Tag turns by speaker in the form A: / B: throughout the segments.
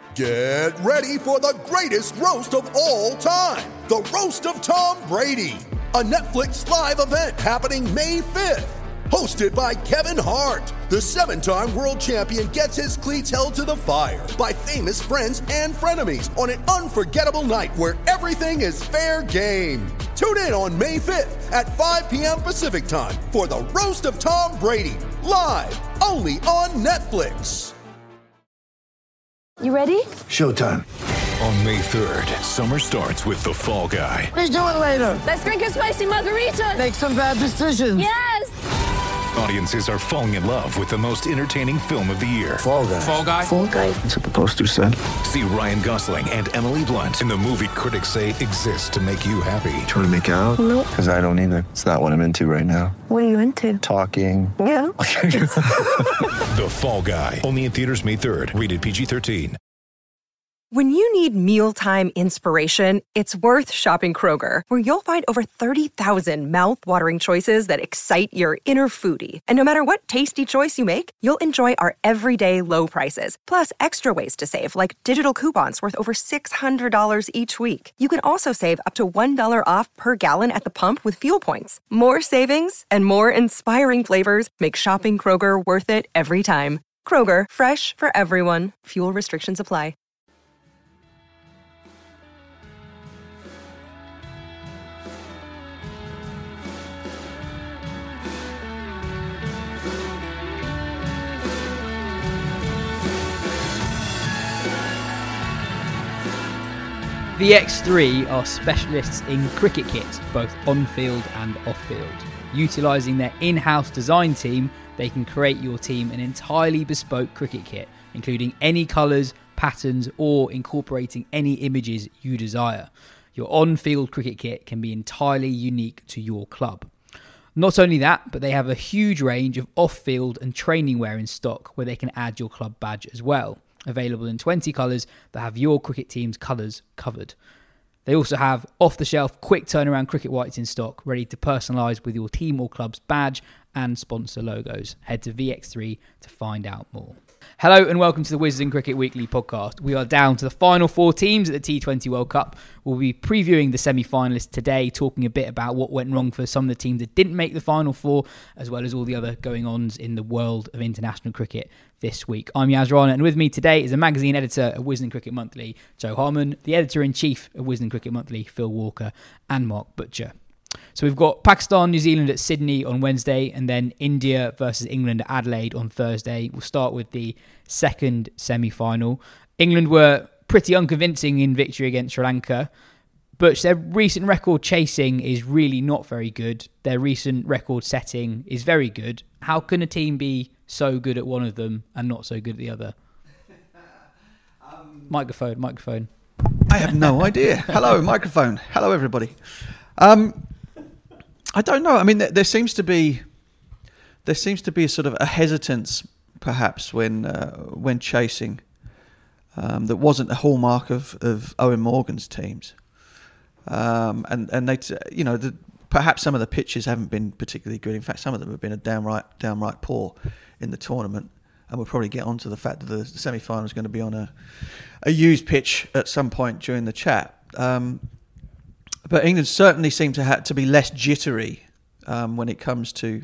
A: Get ready for the greatest roast of all time, the Roast of Tom Brady, a Netflix live event happening May 5th. Hosted by Kevin Hart, the 7-time world champion gets his cleats held to the fire by famous friends and frenemies on an unforgettable night where everything is fair game. Tune in on May 5th at 5 p.m. Pacific time for the Roast of Tom Brady, live only on Netflix.
B: You ready?
C: Showtime.
D: On May 3rd, summer starts with The Fall Guy.
C: Let's do it later.
B: Let's drink a spicy margarita.
C: Make some bad decisions.
B: Yes!
D: Audiences are falling in love with the most entertaining film of the year.
C: Fall Guy.
D: Fall Guy?
B: Fall guy.
C: That's what the poster said.
D: See Ryan Gosling and Emily Blunt in the movie critics say exists to make you happy.
C: Trying to make it out?
B: Nope.
C: Because I don't either. It's not what I'm into right now.
B: What are you into?
C: Talking.
B: Yeah.
D: The Fall Guy. Only in theaters May 3rd. Rated PG-13.
E: When you need mealtime inspiration, it's worth shopping Kroger, where you'll find over 30,000 mouth-watering choices that excite your inner foodie. And no matter what tasty choice you make, you'll enjoy our everyday low prices, plus extra ways to save, like digital coupons worth over $600 each week. You can also save up to $1 off per gallon at the pump with fuel points. More savings and more inspiring flavors make shopping Kroger worth it every time. Kroger, fresh for everyone. Fuel restrictions apply.
F: The X3 are specialists in cricket kit, both on-field and off-field. Utilising their in-house design team, they can create your team an entirely bespoke cricket kit, including any colours, patterns, or incorporating any images you desire. Your on-field cricket kit can be entirely unique to your club. Not only that, but they have a huge range of off-field and training wear in stock where they can add your club badge as well. Available in 20 colours that have your cricket team's colours covered. They also have off-the-shelf, quick turnaround cricket whites in stock, ready to personalise with your team or club's badge and sponsor logos. Head to VX3 to find out more. Hello and welcome to the Wisden Cricket Weekly podcast. We are down to the final 4 teams at the T20 World Cup. We'll be previewing the semi-finalists today, talking a bit about what went wrong for some of the teams that didn't make the final 4, as well as all the other going-ons in the world of international cricket this week. I'm Yaz Rana, and with me today is the magazine editor of Wisden Cricket Monthly, Joe Harmon, the editor-in-chief of Wisden Cricket Monthly, Phil Walker, and Mark Butcher. So we've got Pakistan, New Zealand at Sydney on Wednesday, and then India versus England at Adelaide on Thursday. We'll start with the second semi-final. England were pretty unconvincing in victory against Sri Lanka, but their recent record chasing is really not very good. Their recent record setting is very good. How can a team be so good at one of them and not so good at the other? Microphone.
G: I have no idea. Hello, microphone. Hello, everybody. I don't know. I mean, there seems to be sort of a hesitance, perhaps, when chasing that wasn't a hallmark of Owen Morgan's teams, and they, perhaps some of the pitches haven't been particularly good. In fact, some of them have been downright poor in the tournament, and we'll probably get onto the fact that the semi-final is going to be on a used pitch at some point during the chat. But England certainly seem to be less jittery when it comes to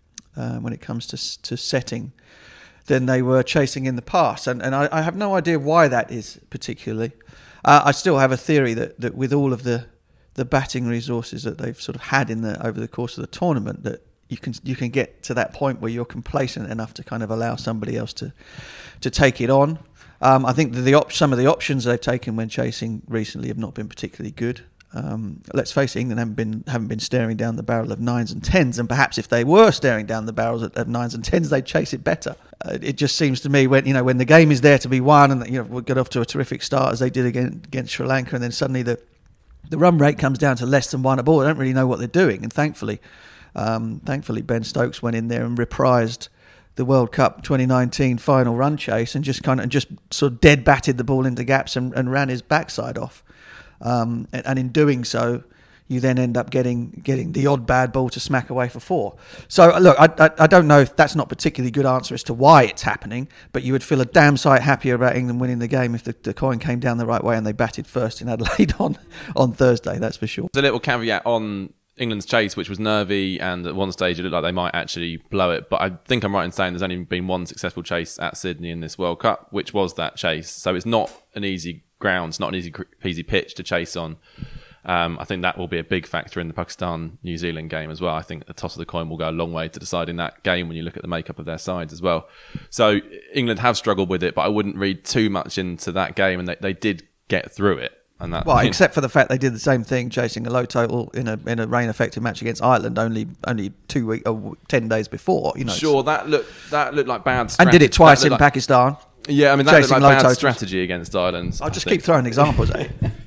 G: setting than they were chasing in the past, and I have no idea why that is particularly. I still have a theory that with all of the batting resources that they've sort of had over the course of the tournament, that you can get to that point where you're complacent enough to kind of allow somebody else to take it on. I think that some of the options they've taken when chasing recently have not been particularly good. Let's face it, England haven't been staring down the barrel of 9s and 10s, and perhaps if they were staring down the barrels of 9s and 10s, they'd chase it better. It just seems to me when the game is there to be won, and we got off to a terrific start as they did against Sri Lanka, and then suddenly the run rate comes down to less than 1 a ball. They don't really know what they're doing, and thankfully Ben Stokes went in there and reprised the World Cup 2019 final run chase and just sort of dead batted the ball into gaps and ran his backside off. And in doing so, you then end up getting the odd bad ball to smack away for 4. So look, I don't know if that's not a particularly good answer as to why it's happening, but you would feel a damn sight happier about England winning the game if the coin came down the right way and they batted first in Adelaide on Thursday, that's for sure.
H: There's a little caveat on England's chase, which was nervy, and at one stage it looked like they might actually blow it, but I think I'm right in saying there's only been one successful chase at Sydney in this World Cup, which was that chase. So it's not an easy ground, it's not an easy pitch to chase on. I think that will be a big factor in the Pakistan-New Zealand game as well. I think the toss of the coin will go a long way to deciding that game when you look at the makeup of their sides as well. So England have struggled with it, but I wouldn't read too much into that game, and they did get through it. And that,
G: except for the fact they did the same thing, chasing a low total in a rain-affected match against Ireland only 2 weeks or 10 days before.
H: Sure, that looked like bad strategy.
G: And did it twice in Pakistan.
H: Yeah, I mean, that looked like bad strategy against Ireland.
G: I'll just keep throwing examples, eh?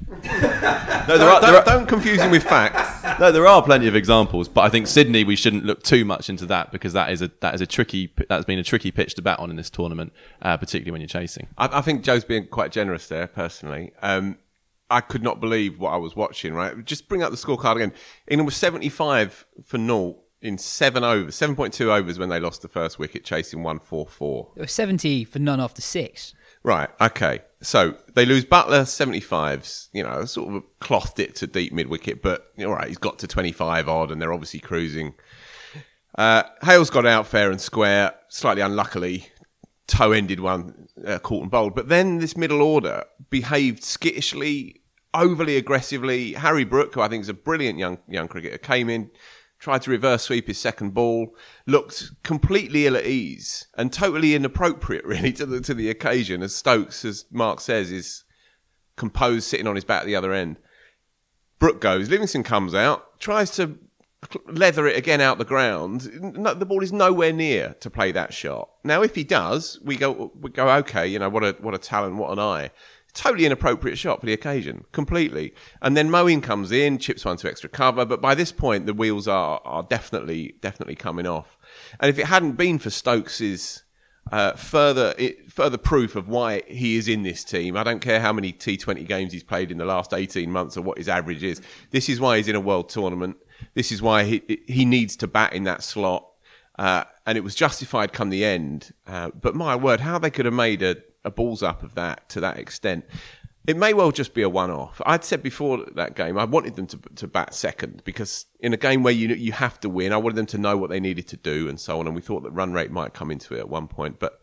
I: Don't confuse him with facts.
H: No, there are plenty of examples, but I think Sydney, we shouldn't look too much into that, because that's been a tricky pitch to bat on in this tournament, particularly when you're chasing.
I: I think Joe's being quite generous there, personally. I could not believe what I was watching, right? Just bring up the scorecard again. England was 75 for 0 in 7.2 overs when they lost the first wicket, chasing 144.
F: It was 70 for none after 6.
I: Right, okay. So they lose Butler 75s, sort of clothed it to deep mid-wicket, but all right, he's got to 25 odd and they're obviously cruising. Hale's got out fair and square, slightly unluckily. Toe-ended one, caught and bowled. But then this middle order behaved skittishly, overly aggressively. Harry Brook, who I think is a brilliant young cricketer, came in, tried to reverse sweep his second ball, looked completely ill at ease and totally inappropriate, really, to the occasion. As Stokes, as Mark says, is composed, sitting on his bat at the other end. Brook goes, Livingston comes out, tries to leather it again out the ground. No, the ball is nowhere near to play that shot. Now, if he does, we go okay. What a talent, what an eye. Totally inappropriate shot for the occasion, completely. And then Moeen comes in, chips one to extra cover. But by this point, the wheels are definitely coming off. And if it hadn't been for Stokes's further proof of why he is in this team, I don't care how many T20 games he's played in the last 18 months or what his average is. This is why he's in a world tournament. This is why he needs to bat in that slot. And it was justified come the end. But my word, how they could have made a balls up of that to that extent. It may well just be a one-off. I'd said before that game, I wanted them to bat second, because in a game where you have to win, I wanted them to know what they needed to do and so on. And we thought that run rate might come into it at one point. But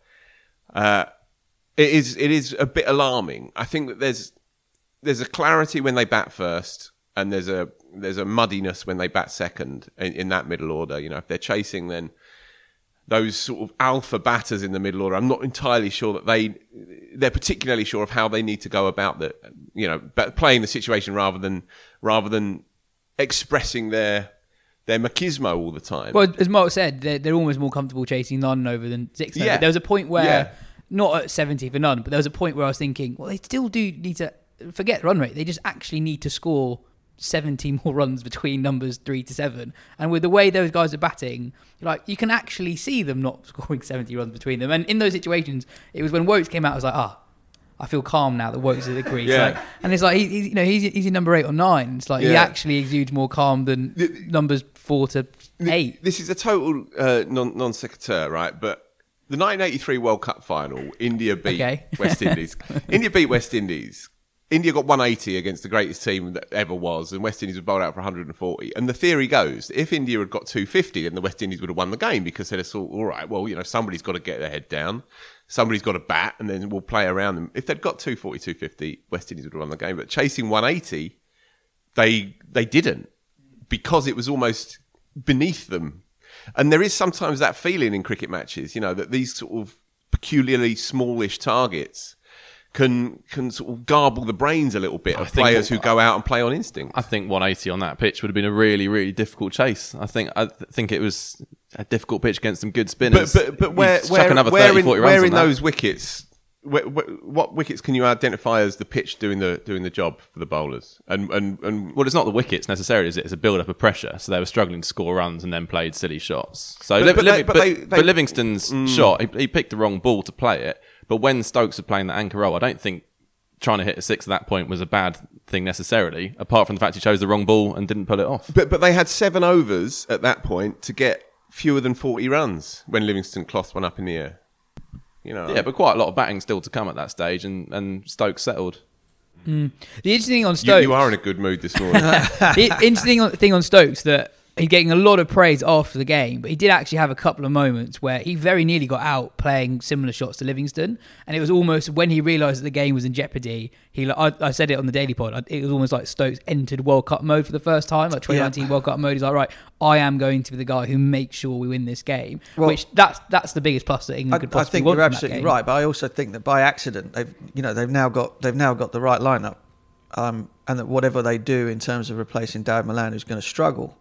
I: it is a bit alarming. I think that there's a clarity when they bat first, and there's a muddiness when they bat second in that middle order. If they're chasing, then those sort of alpha batters in the middle order, I'm not entirely sure that they're particularly sure of how they need to go about playing the situation rather than expressing their machismo all the time.
F: Well, as Mark said, they're almost more comfortable chasing none over than 6 over.
I: Yeah.
F: There was a point where, not at 70 for none, but there was a point where I was thinking, well, they still do need to forget run rate. They just actually need to score 70 more runs between numbers 3 to 7, and with the way those guys are batting, you can actually see them not scoring 70 runs between them. And in those situations, it was when Woakes came out, I was like, I feel calm now that Woakes is at the crease. And it's like he's in number 8 or 9. It's like he actually exudes more calm than numbers 4 to 8.
I: This is a total non sequitur, right? But the 1983 World Cup final, India beat West Indies. India beat West Indies. India got 180 against the greatest team that ever was, and West Indies were bowled out for 140. And the theory goes, if India had got 250, then the West Indies would have won the game, because they'd have thought, all right, well, somebody's got to get their head down, somebody's got to bat, and then we'll play around them. If they'd got 240, 250, West Indies would have won the game. But chasing 180, they didn't, because it was almost beneath them. And there is sometimes that feeling in cricket matches, that these sort of peculiarly smallish targets can sort of garble the brains a little bit of players who go out and play on instinct.
H: I think 180 on that pitch would have been a really, really difficult chase. I think it was a difficult pitch against some good spinners.
I: But where in those wickets, what wickets can you identify as the pitch doing the job for the bowlers? And
H: well, it's not the wickets necessarily, is it? It's a build up of pressure. So they were struggling to score runs and then played silly shots. So but Livingston's shot, he picked the wrong ball to play it. But when Stokes were playing the anchor role, I don't think trying to hit a 6 at that point was a bad thing necessarily, apart from the fact he chose the wrong ball and didn't pull it off.
I: But they had 7 overs at that point to get fewer than 40 runs when Livingston clothed one up in the air.
H: Yeah, but quite a lot of batting still to come at that stage, and Stokes settled.
F: The interesting thing on Stokes...
I: You are in a good mood this morning.
F: The interesting thing on Stokes that he's getting a lot of praise after the game, but he did actually have a couple of moments where he very nearly got out playing similar shots to Livingston, and it was almost when he realised that the game was in jeopardy. I said it on the Daily Pod. It was almost like Stokes entered World Cup mode for the first time, like 2019 World Cup mode. He's like, right, I am going to be the guy who makes sure we win this game. Well, which that's the biggest plus that England could possibly want.
G: I think you're absolutely right, but I also think that by accident they've now got the right lineup, and that whatever they do in terms of replacing Dawid Malan, who's going to struggle.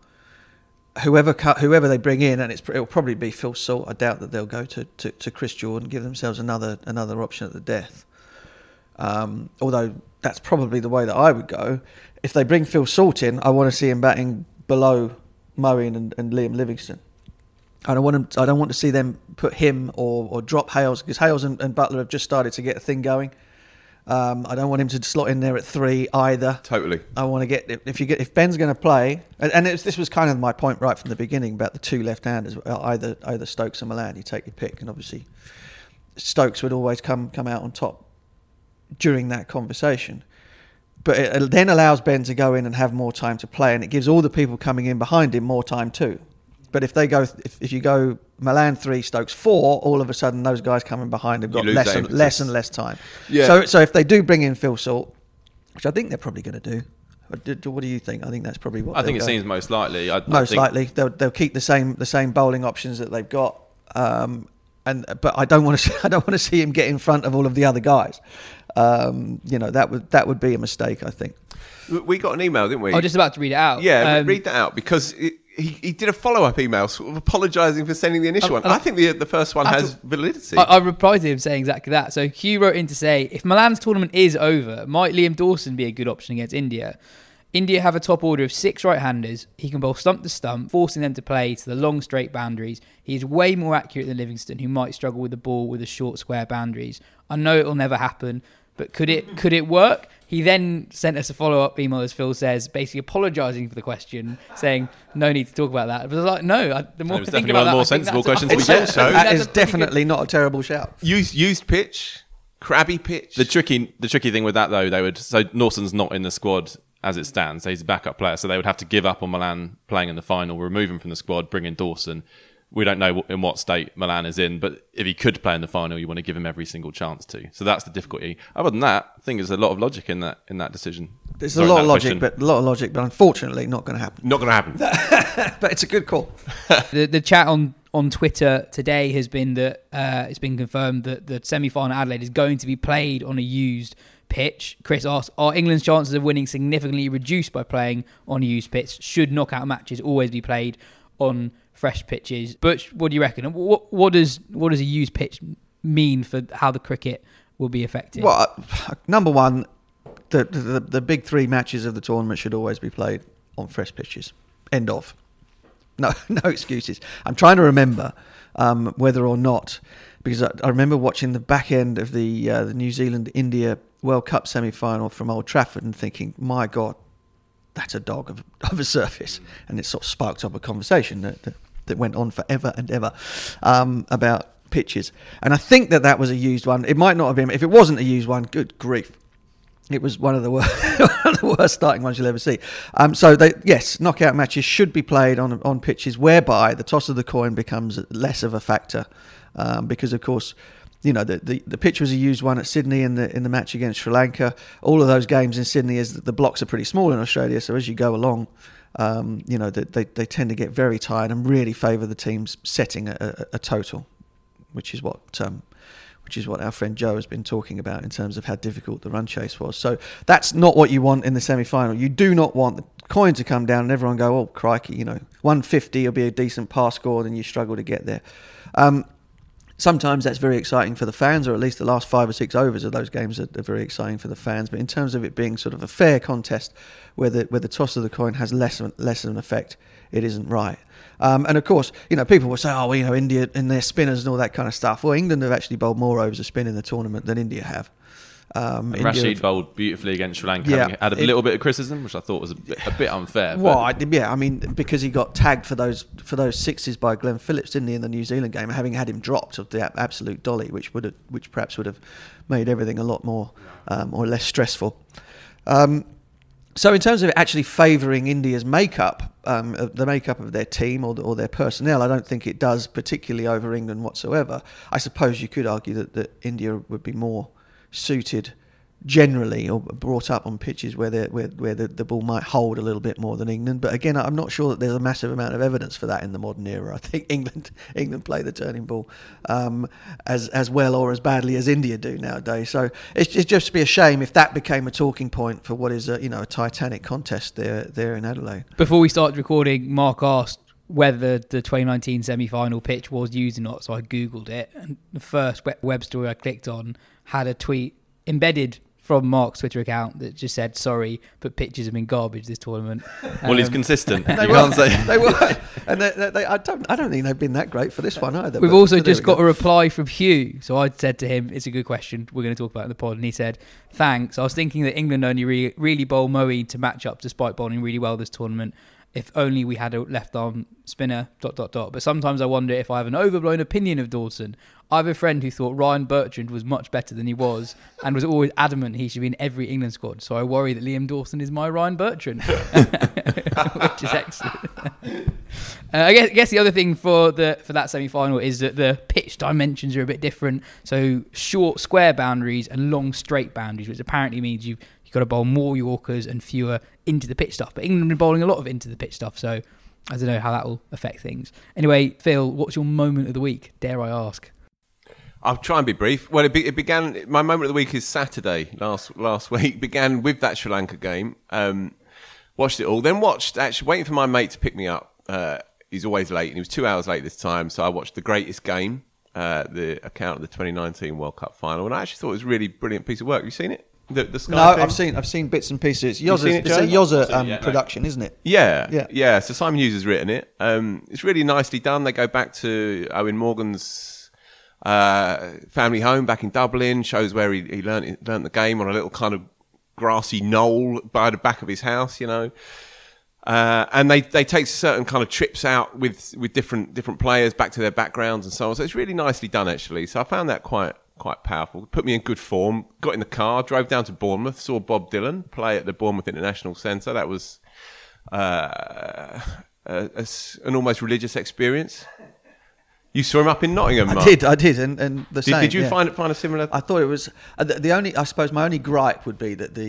G: Whoever they bring in, and it'll probably be Phil Salt. I doubt that they'll go to Chris Jordan, give themselves another option at the death. Although that's probably the way that I would go. If they bring Phil Salt in, I want to see him batting below Moeen and Liam Livingstone. I don't want to see them put him or drop Hales, because Hales and Buttler have just started to get a thing going. I don't want him to slot in there at 3 either.
I: Totally.
G: I want to get if Ben's going to play, and this was kind of my point right from the beginning about the 2 left-handers, either Stokes or Malan. You take your pick, and obviously Stokes would always come out on top during that conversation. But it then allows Ben to go in and have more time to play, and it gives all the people coming in behind him more time too. But if you go Malan 3, Stokes 4, all of a sudden those guys coming behind have got less and less time. Yeah. So if they do bring in Phil Salt, which I think they're probably going to do, what do you think? I think that's probably what.
H: I think it seems most likely.
G: Most likely they'll keep the same bowling options that they've got, but I don't want to see him get in front of all of the other guys. That would be a mistake, I think.
I: We got an email, didn't we?
F: I was just about to read it out.
I: Yeah, read that out, because he did a follow-up email sort of apologising for sending the initial one. I think the first one has validity.
F: I replied to him saying exactly that. So Hugh wrote in to say, if Malan's tournament is over, might Liam Dawson be a good option against India? India have a top order of 6 right-handers. He can bowl stump to stump, forcing them to play to the long straight boundaries. He is way more accurate than Livingstone, who might struggle with the ball with the short square boundaries. I know it will never happen, but could it work? He then sent us a follow-up email, as Phil says, basically apologising for the question, saying no need to talk about that. But I was like, no. The more I think about that,
H: more sensible questions to be
G: asked. That is definitely not a terrible shout.
I: Used pitch, crabby pitch.
H: The tricky thing with that though, Nawson's not in the squad as it stands. So he's a backup player, so they would have to give up on Malan playing in the final, remove him from the squad, bring in Dawson. We don't know in what state Malan is in, but if he could play in the final, you want to give him every single chance to. So that's the difficulty. Other than that, I think there's a lot of logic in that decision.
G: There's a lot of logic, but unfortunately not going to happen.
I: Not going to happen.
G: But it's a good call.
F: The chat on Twitter today has been that it's been confirmed that the semi-final Adelaide is going to be played on a used pitch. Chris asks, are England's chances of winning significantly reduced by playing on a used pitch? Should knockout matches always be played on fresh pitches? Butch, what do you reckon? What does a used pitch mean for how the cricket will be affected?
G: Well, number one, the big 3 matches of the tournament should always be played on fresh pitches. End of. No excuses. I'm trying to remember whether or not, because I remember watching the back end of the New Zealand-India World Cup semi-final from Old Trafford and thinking, my God, that's a dog of a surface. And it sort of sparked up a conversation that went on forever and ever about pitches. And I think that was a used one. It might not have been. If it wasn't a used one, good grief. It was one of the worst starting ones you'll ever see. Knockout matches should be played on pitches whereby the toss of the coin becomes less of a factor. Because, of course, the pitch was a used one at Sydney in the match against Sri Lanka. All of those games in Sydney, the blocks are pretty small in Australia, so as you go along, they tend to get very tired and really favour the teams setting a total, which is what our friend Joe has been talking about in terms of how difficult the run chase was. So that's not what you want in the semi-final. You do not want the coin to come down and everyone go, oh crikey, 150 will be a decent pass score, then you struggle to get there. Sometimes that's very exciting for the fans, or at least the last 5 or 6 overs of those games are very exciting for the fans. But in terms of it being sort of a fair contest where the toss of the coin has less of an effect, it isn't right. And of course, people will say, India and their spinners and all that kind of stuff. Well, England have actually bowled more overs of spin in the tournament than India have. India
H: Rashid
G: have-
H: bowled beautifully against Sri Lanka.
G: Yeah.
H: Had a little bit of criticism, which I thought was a bit unfair.
G: Well,
H: but
G: I mean, because he got tagged for those sixes by Glenn Phillips, didn't he, in the New Zealand game, having had him dropped of the absolute dolly, which perhaps would have made everything a lot more or less stressful. So in terms of actually favouring India's makeup, the makeup of their team or their personnel, I don't think it does particularly over England whatsoever. I suppose you could argue that India would be more suited generally or brought up on pitches where the ball might hold a little bit more than England. But again, I'm not sure that there's a massive amount of evidence for that in the modern era. I think England play the turning ball as well or as badly as India do nowadays. So it's just be a shame if that became a talking point for what is a titanic contest there in Adelaide.
F: Before we started recording, Mark asked whether the 2019 semi-final pitch was used or not, so I googled it, and the first web story I clicked on had a tweet embedded from Mark's Twitter account that just said, sorry, but pitches have been garbage this tournament.
H: well, he's consistent.
G: They
H: You can't say.
G: They were, and I don't think they've been that great for this one either.
F: We've
G: but
F: also
G: there
F: just
G: we
F: got
G: go.
F: a reply from Hugh. So I said to him, it's a good question. We're going to talk about it in the pod. And he said, thanks. I was thinking that England only really bowl Moeen to match up despite bowling really well this tournament. If only we had a left-arm spinner, ... But sometimes I wonder if I have an overblown opinion of Dawson. I have a friend who thought Ryan Bertrand was much better than he was and was always adamant he should be in every England squad. So I worry that Liam Dawson is my Ryan Bertrand, which is excellent. I guess the other thing for that semi-final is that the pitch dimensions are a bit different. So short square boundaries and long straight boundaries, which apparently means you've got to bowl more Yorkers and fewer into the pitch stuff. But England have been bowling a lot of into the pitch stuff, so I don't know how that will affect things. Anyway, Phil, what's your moment of the week? Dare I ask?
I: I'll try and be brief. Well, it began. My moment of the week is Saturday last week. Began with that Sri Lanka game. Watched it all. Then actually waiting for my mate to pick me up. He's always late, and he was 2 hours late this time. So I watched The Greatest Game, the account of the 2019 World Cup final, and I actually thought it was a really brilliant piece of work. Have you seen it? The Sky
G: No,
I: thing?
G: I've seen bits and pieces.
I: You've seen it,
G: It's a
I: Joe?
G: Yozza production, isn't it?
I: Yeah. So Simon Hughes has written it. It's really nicely done. They go back to Owen Morgan's family home back in Dublin. Shows where he learnt the game on a little kind of grassy knoll by the back of his house, and they take certain kind of trips out with different players back to their backgrounds and so on. So it's really nicely done actually. So I found that quite powerful. Put me in good form. Got in the car, drove down to Bournemouth, saw Bob Dylan play at the Bournemouth International Centre. That was an almost religious experience. You saw him up in Nottingham, Mark.
G: I did, and the same.
I: Did you
G: yeah.
I: find a similar?
G: I thought it was my only gripe would be that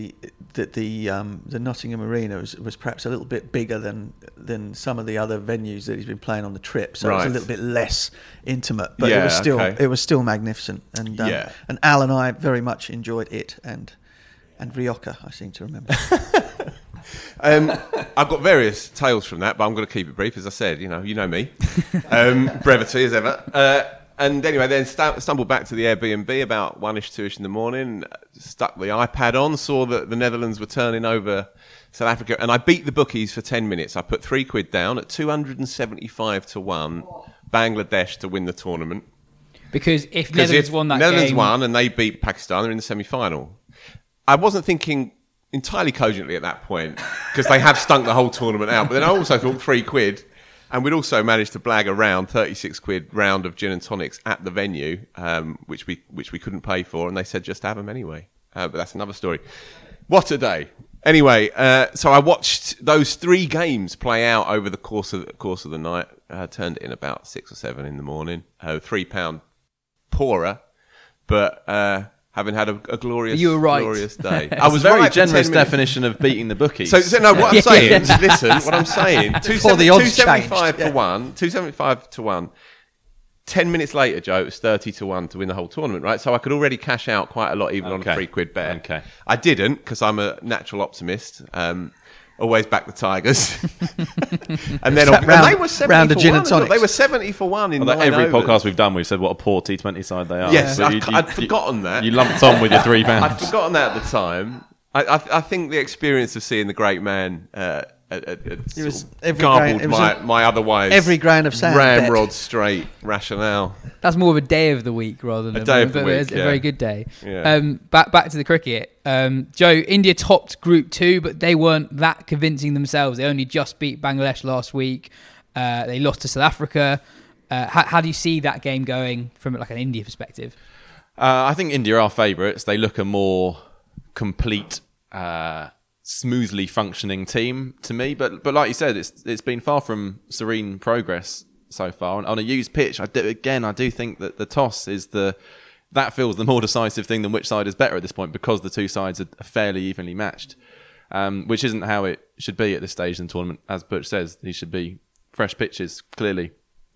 G: the Nottingham Arena was perhaps a little bit bigger than some of the other venues that he's been playing on the trip, so it was a little bit less intimate. But it was still magnificent, and Al and I very much enjoyed it, and Rioja, I seem to remember.
I: I've got various tales from that, but I'm going to keep it brief. As I said, you know me, brevity as ever. And anyway, then stumbled back to the Airbnb about 1ish, 2ish in the morning. Stuck the iPad on, saw that the Netherlands were turning over South Africa, and I beat the bookies for 10 minutes. I put £3 down at 275 to 1, Bangladesh to win the tournament.
F: Because if Netherlands won that
I: Netherlands
F: game...
I: won and they beat Pakistan, they're in the semi-final. I wasn't thinking entirely cogently at that point because they have stunk the whole tournament out. But then I also thought £3, and we'd also managed to blag around £36 round of gin and tonics at the venue, which we couldn't pay for, and they said just have them anyway. But that's another story. What a day! Anyway, so I watched those 3 games play out over the course of the night. Turned it in about 6 or 7 in the morning. £3 poorer, but. Having had a glorious,
F: you were right.
I: glorious day.
H: I was very
I: right for 10
H: generous
I: minutes.
H: definition of beating the bookies.
I: So no, what I'm saying, listen, what I'm saying,
G: Before the odds
I: 275
G: changed.
I: to 1, 275 to 1. 10 minutes later, Joe, it was 30 to 1 to win the whole tournament, right? So I could already cash out quite a lot even on a £3 bet.
H: Okay.
I: I didn't because I'm a natural optimist. Always back the Tigers. And then they were 70
G: round of
I: for
G: gin
I: 1
G: and
I: as well.
G: tonics.
I: They were 70 for 1 in 9
H: every
I: overs.
H: podcast we've done, we've said what a poor T20 side they are.
I: Yes,
H: So
I: I'd forgotten that.
H: You lumped on with your £3.
I: I'd forgotten that at the time. I think the experience of seeing the great man it
G: was
I: garbled my otherwise
G: every grain of sand
I: ramrod straight rationale.
F: That's more of a day of the week rather than
I: a day of the week.
F: It's a very good day.
I: Yeah.
F: Back to the cricket. Joe, India topped Group 2, but they weren't that convincing themselves. They only just beat Bangladesh last week. They lost to South Africa. How do you see that game going from like an India perspective?
H: I think India are favourites. They look a more complete, smoothly functioning team to me. But like you said, it's been far from serene progress so far. On a used pitch, I do think that the toss is that feels the more decisive thing than which side is better at this point, because the two sides are fairly evenly matched, which isn't how it should be at this stage in the tournament. As Butch says, these should be fresh pitches, clearly.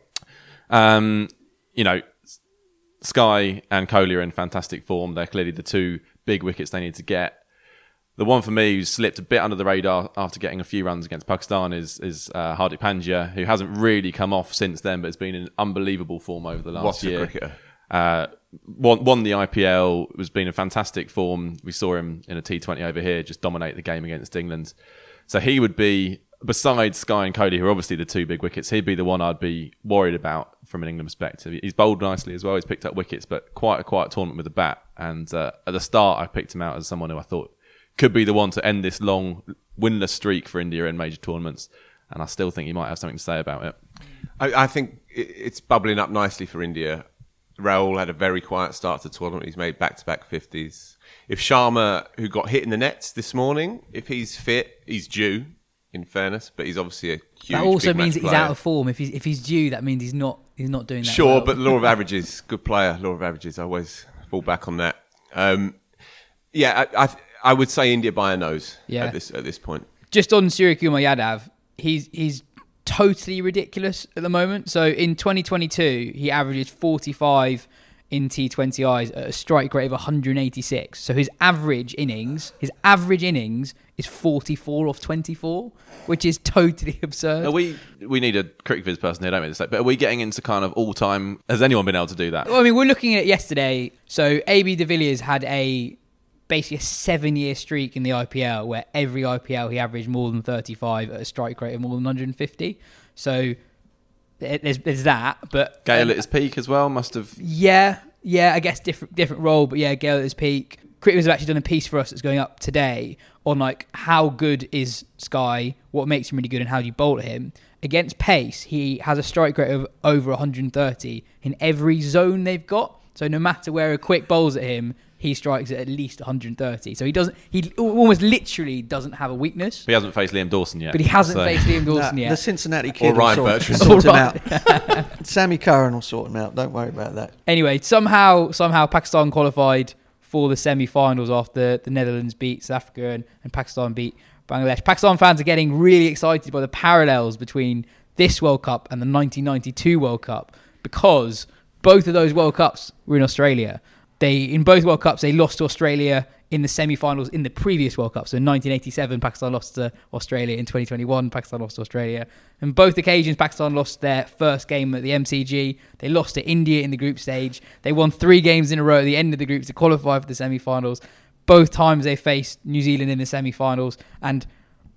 H: Sky and Kohli are in fantastic form. They're clearly the two big wickets they need to get. The one for me who's slipped a bit under the radar after getting a few runs against Pakistan is Hardik Pandya, who hasn't really come off since then, but has been in unbelievable form over the last year.
I: What's a cricketer?
H: Won the IPL, has been in fantastic form. We saw him in a T20 over here just dominate the game against England. So he would be, besides Sky and Kohli, who are obviously the two big wickets, he'd be the one I'd be worried about from an England perspective. He's bowled nicely as well. He's picked up wickets, but quite a quiet tournament with the bat. And at the start, I picked him out as someone who I thought could be the one to end this long winless streak for India in major tournaments. And I still think he might have something to say about it.
I: I think it's bubbling up nicely for India. Rahul had a very quiet start to the tournament. He's made back-to-back 50s. If Sharma, who got hit in the nets this morning, if he's fit, he's due, in fairness, but he's obviously a huge
F: That also
I: big
F: means
I: match
F: that he's
I: player.
F: out of form. If he's due, that means he's not doing that.
I: Sure,
F: well.
I: but law of averages, good player. Law of averages, I always fall back on that. I would say India by a nose at this point.
F: Just on Suryakumar Yadav, he's totally ridiculous at the moment. So in 2022, he averages 45 in T20Is at a strike rate of 186. So his average innings is 44 off 24, which is totally absurd.
H: We need a cricket viz person here, don't we? But are we getting into kind of all-time... Has anyone been able to do that?
F: Well, I mean, we're looking at it yesterday. So AB de Villiers had basically a 7-year streak in the IPL where every IPL he averaged more than 35 at a strike rate of more than 150. So there's that. But
H: Gale at his peak as well must have...
F: Yeah, I guess different role. But yeah, Gale at his peak. Cricketers have actually done a piece for us that's going up today on like how good is Sky, what makes him really good, and how do you bowl at him. Against pace, he has a strike rate of over 130 in every zone they've got. So no matter where a quick bowls at him, he strikes at least 130. So he almost literally doesn't have a weakness.
H: He hasn't faced Liam Dawson yet.
F: But he hasn't faced Liam Dawson yet.
G: The Cincinnati kid
I: or Ryan Bertrand.
G: Sort him out. Sammy Curran will sort him out. Don't worry about that.
F: Anyway, somehow Pakistan qualified for the semi-finals after the Netherlands beat South Africa and Pakistan beat Bangladesh. Pakistan fans are getting really excited by the parallels between this World Cup and the 1992 World Cup, because both of those World Cups were in Australia. In both World Cups, they lost to Australia in the semi-finals in the previous World Cup. So in 1987, Pakistan lost to Australia. In 2021, Pakistan lost to Australia. And both occasions, Pakistan lost their first game at the MCG. They lost to India in the group stage. They won 3 games in a row at the end of the groups to qualify for the semi-finals. Both times they faced New Zealand in the semi-finals, and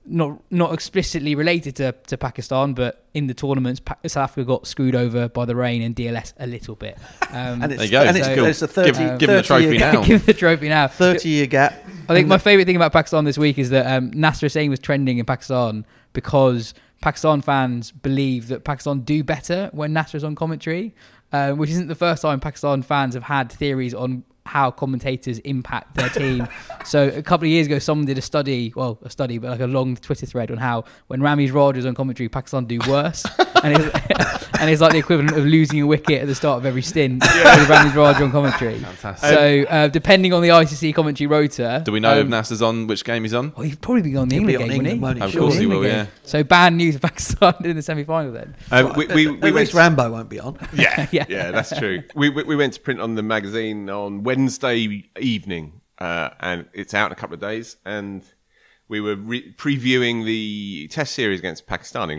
F: not explicitly related to Pakistan, but in the tournaments, South Africa got screwed over by the rain and DLS a little bit.
G: And
H: there you go.
G: It's a 30,
H: give them the trophy now.
F: Give them the trophy now.
G: 30-year gap.
F: I think my favourite thing about Pakistan this week is that Nasser Hussain was trending in Pakistan because Pakistan fans believe that Pakistan do better when Nasser is on commentary, which isn't the first time Pakistan fans have had theories on how commentators impact their team. So a couple of years ago, someone did a study, but like a long Twitter thread on how when Ramiz Raj is on commentary, Pakistan do worse. and it's like the equivalent of losing a wicket at the start of every stint with Ramiz Raj on commentary.
H: Fantastic.
F: So depending on the ICC commentary rota...
H: Do we know if Nasser's on, which game he's on?
F: Well, he'd probably be on the England game, wouldn't he?
H: Of course he will, yeah.
F: So bad news for Pakistan in the semi-final then.
G: At least Rambo won't be on.
I: Yeah, that's true. We went to print on the magazine on Wednesday evening, and it's out in a couple of days, and we were previewing the Test series against Pakistan,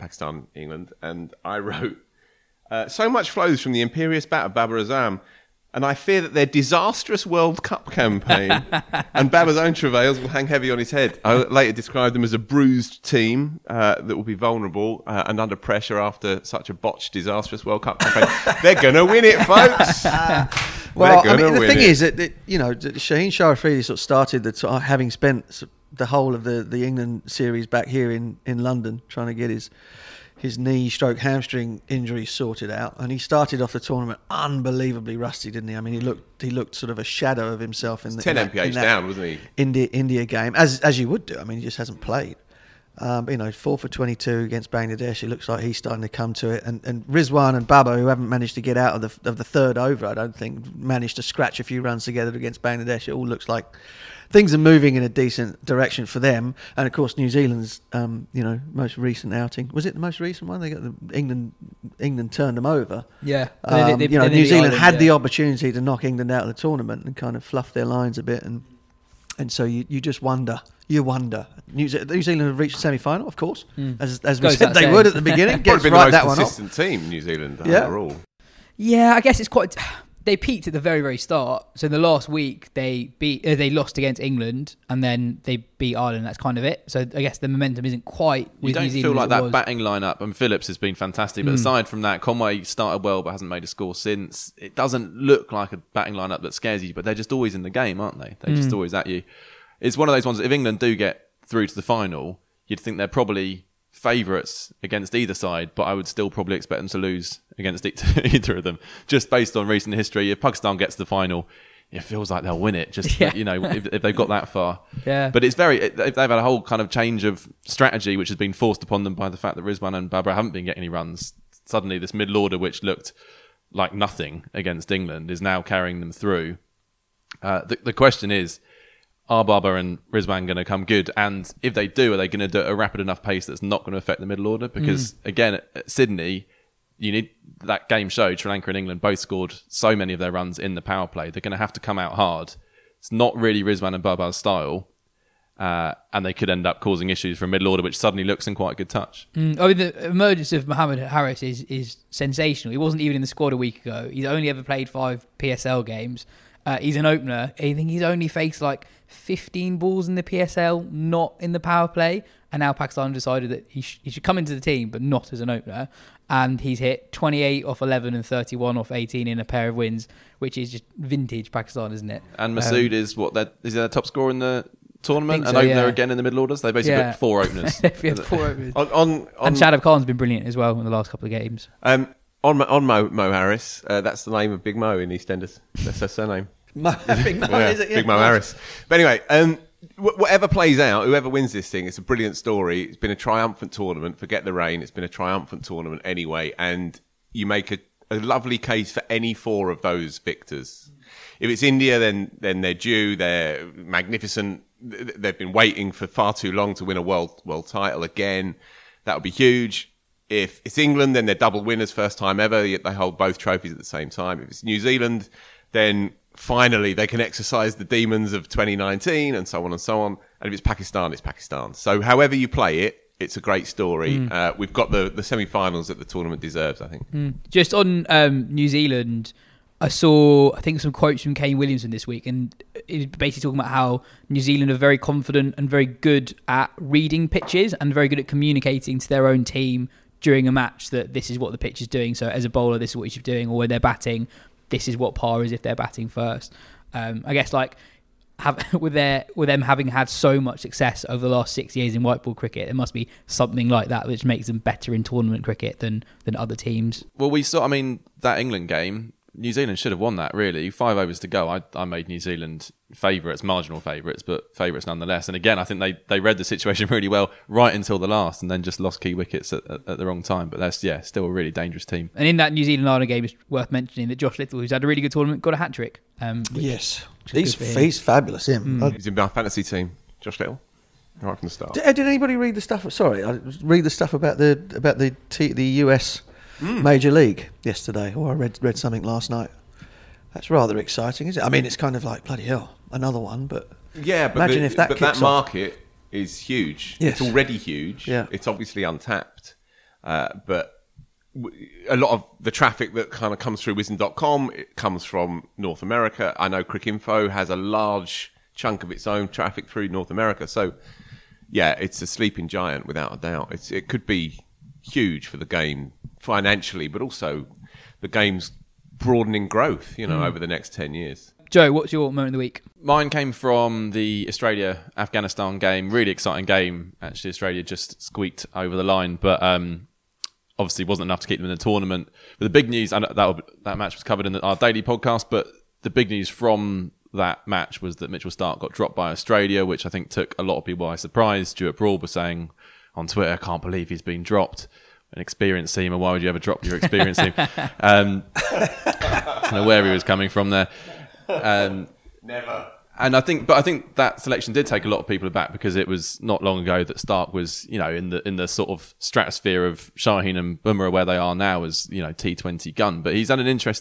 I: England, and I wrote, so much flows from the imperious bat of Babar Azam. And I fear that their disastrous World Cup campaign and Baba's own travails will hang heavy on his head. I later described them as a bruised team that will be vulnerable and under pressure after such a botched, disastrous World Cup campaign. They're going to win it, folks.
G: Well, I mean, the thing is that Shaheen Shah Afridi sort of started having spent the whole of the England series back here in London trying to get his knee/hamstring injury sorted out, and he started off the tournament unbelievably rusty, didn't he? I mean, he looked sort of a shadow of himself in the
I: 10 mph down, wasn't he?
G: India game, as you would do. I mean, he just hasn't played. 4 for 22 against Bangladesh. It looks like he's starting to come to it. And Rizwan and Baba, who haven't managed to get out of the third over, I don't think, managed to scratch a few runs together against Bangladesh. It all looks like things are moving in a decent direction for them. And of course, New Zealand's most recent outing, was it the most recent one? They got England turned them over.
F: Yeah,
G: New Zealand had the opportunity to knock England out of the tournament and kind of fluff their lines a bit, and so you just wonder. You wonder. New Zealand have reached the semi-final, of course, as we said they would at the beginning.
I: Probably been the most consistent team, New Zealand, overall.
F: Yeah, I guess it's quite. They peaked at the very, very start. So in the last week, they lost against England, and then they beat Ireland. That's kind of it. So I guess the momentum isn't quite with New Zealand.
H: You don't feel like that batting lineup. And Phillips has been fantastic, but aside from that, Conway started well but hasn't made a score since. It doesn't look like a batting lineup that scares you, but they're just always in the game, aren't they? They're just always at you. It's one of those ones that if England do get through to the final, you'd think they're probably favourites against either side, but I would still probably expect them to lose against either of them, just based on recent history. If Pakistan gets to the final, it feels like they'll win it, if they've got that far.
F: Yeah.
H: But they've had a whole kind of change of strategy, which has been forced upon them by the fact that Rizwan and Babra haven't been getting any runs. Suddenly, this middle order, which looked like nothing against England, is now carrying them through. The question is, are Baba and Rizwan going to come good? And if they do, are they going to do it at a rapid enough pace that's not going to affect the middle order? Because, again, at Sydney, you need that game showed Sri Lanka and England both scored so many of their runs in the power play. They're going to have to come out hard. It's not really Rizwan and Baba's style. And they could end up causing issues for a middle order, which suddenly looks in quite a good touch.
F: I mean, the emergence of Mohammed Harris is sensational. He wasn't even in the squad a week ago. He's only ever played 5 PSL games. He's an opener. I think he's only faced 15 balls in the PSL, not in the power play. And now Pakistan decided that he should come into the team, but not as an opener. And he's hit 28 off 11 and 31 off 18 in a pair of wins, which is just vintage Pakistan, isn't it?
H: And Masood is their top scorer in the tournament, and
F: so,
H: opener again in the middle orders. They basically got 4 openers.
F: We have 4 openers.
I: And
F: Shadab Khan's been brilliant as well in the last couple of games.
I: On Mo Harris, that's the name of Big Mo in EastEnders. That's her surname.
G: Big Mo, is it? Yeah.
I: Big Mo Harris. But anyway, whatever plays out, whoever wins this thing, it's a brilliant story. It's been a triumphant tournament. Forget the rain. It's been a triumphant tournament anyway. And you make a lovely case for any 4 of those victors. If it's India, then they're due. They're magnificent. They've been waiting for far too long to win a world title again. That would be huge. If it's England, then they're double winners, first time ever. Yet they hold both trophies at the same time. If it's New Zealand, then finally they can exercise the demons of 2019 and so on and so on. And if it's Pakistan, it's Pakistan. So however you play it, it's a great story. We've got the semi-finals that the tournament deserves, I think.
F: Just on New Zealand, I saw, some quotes from Kane Williamson this week, and he's basically talking about how New Zealand are very confident and very good at reading pitches and very good at communicating to their own team during a match that this is what the pitch is doing. So as a bowler, this is what you should be doing, or when they're batting, this is what par is if they're batting first. I guess with them having had so much success over the last 6 years in white ball cricket, there must be something like that which makes them better in tournament cricket than other teams.
H: Well, we saw, that England game, New Zealand should have won that, really. 5 overs to go. I made New Zealand favourites, marginal favourites, but favourites nonetheless. And again, I think they read the situation really well right until the last, and then just lost key wickets at the wrong time. But that's, still a really dangerous team.
F: And in that New Zealand-Ireland game, it's worth mentioning that Josh Little, who's had a really good tournament, got a hat-trick.
G: Yes. He's fabulous, him.
I: He's in my fantasy team, Josh Little, right from the start.
G: Did anybody read the stuff? Sorry, I read the stuff about the US Major League yesterday, or I read something last night. That's rather exciting, isn't it? It's kind of like, bloody hell, another one, but imagine if that kicks off.
I: That market is huge.
G: Yes.
I: It's already huge.
G: Yeah.
I: It's obviously untapped, but a lot of the traffic that kind of comes through Wisden.com, it comes from North America. I know Cricinfo has a large chunk of its own traffic through North America. So, yeah, it's a sleeping giant without a doubt. It could be huge for the game financially, but also the game's broadening growth, over the next 10 years.
F: Joe, what's your moment of the week?
H: Mine came from the Australia-Afghanistan game. Really exciting game. Actually, Australia just squeaked over the line, but obviously wasn't enough to keep them in the tournament. But the big news, and that match was covered in our daily podcast, but the big news from that match was that Mitchell Starc got dropped by Australia, which I think took a lot of people by surprise. Stuart Broad was saying on Twitter, I can't believe he's been dropped. An experienced team, and why would you ever drop your experienced team? I don't know where he was coming from there.
I: Never.
H: And I think that selection did take a lot of people aback, because it was not long ago that Starc was, in the sort of stratosphere of Shaheen and Bumrah where they are now as, T20 gun. But he's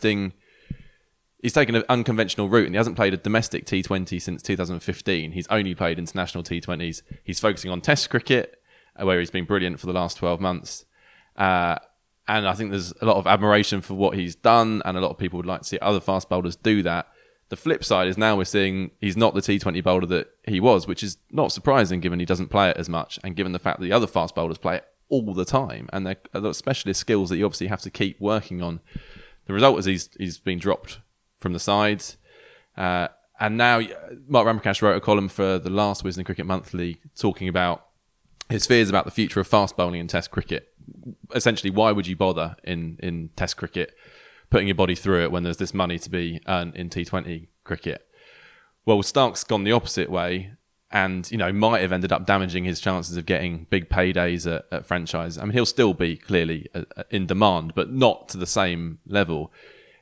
H: taken an unconventional route, and he hasn't played a domestic T20 since 2015. He's only played international T20s. He's focusing on Test cricket, where he's been brilliant for the last 12 months. And I think there's a lot of admiration for what he's done, and a lot of people would like to see other fast bowlers do that. The flip side is now we're seeing he's not the T20 bowler that he was, which is not surprising given he doesn't play it as much, and given the fact that the other fast bowlers play it all the time, and they're a lot of specialist skills that you obviously have to keep working on. The result is he's been dropped from the sides. And now Mark Ramprakash wrote a column for the last Wisden Cricket Monthly talking about his fears about the future of fast bowling in Test cricket. Essentially, why would you bother in Test cricket, putting your body through it when there's this money to be earned in T20 cricket? Well, Stark's gone the opposite way, and might have ended up damaging his chances of getting big paydays at franchise. I mean, he'll still be clearly in demand, but not to the same level.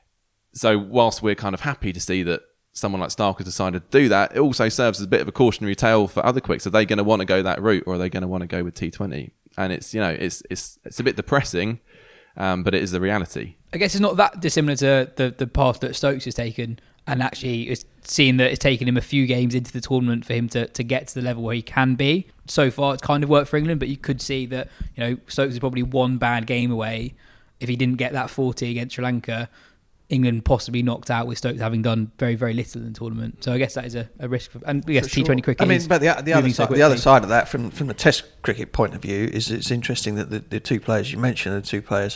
H: So whilst we're kind of happy to see that someone like Starc has decided to do that, it also serves as a bit of a cautionary tale for other quicks. Are they going to want to go that route, or are they going to want to go with T20? And it's it's a bit depressing, but it is the reality.
F: I guess it's not that dissimilar to the path that Stokes has taken, and actually it's seeing that it's taken him a few games into the tournament for him to get to the level where he can be. So far, it's kind of worked for England, but you could see that Stokes is probably one bad game away. If he didn't get that 40 against Sri Lanka, England possibly knocked out, with Stokes having done very, very little in the tournament. So I guess that is a risk. And yes, T20 cricket.
G: I mean, but the other side of that, from the Test cricket point of view, is it's interesting that the two players you mentioned are two players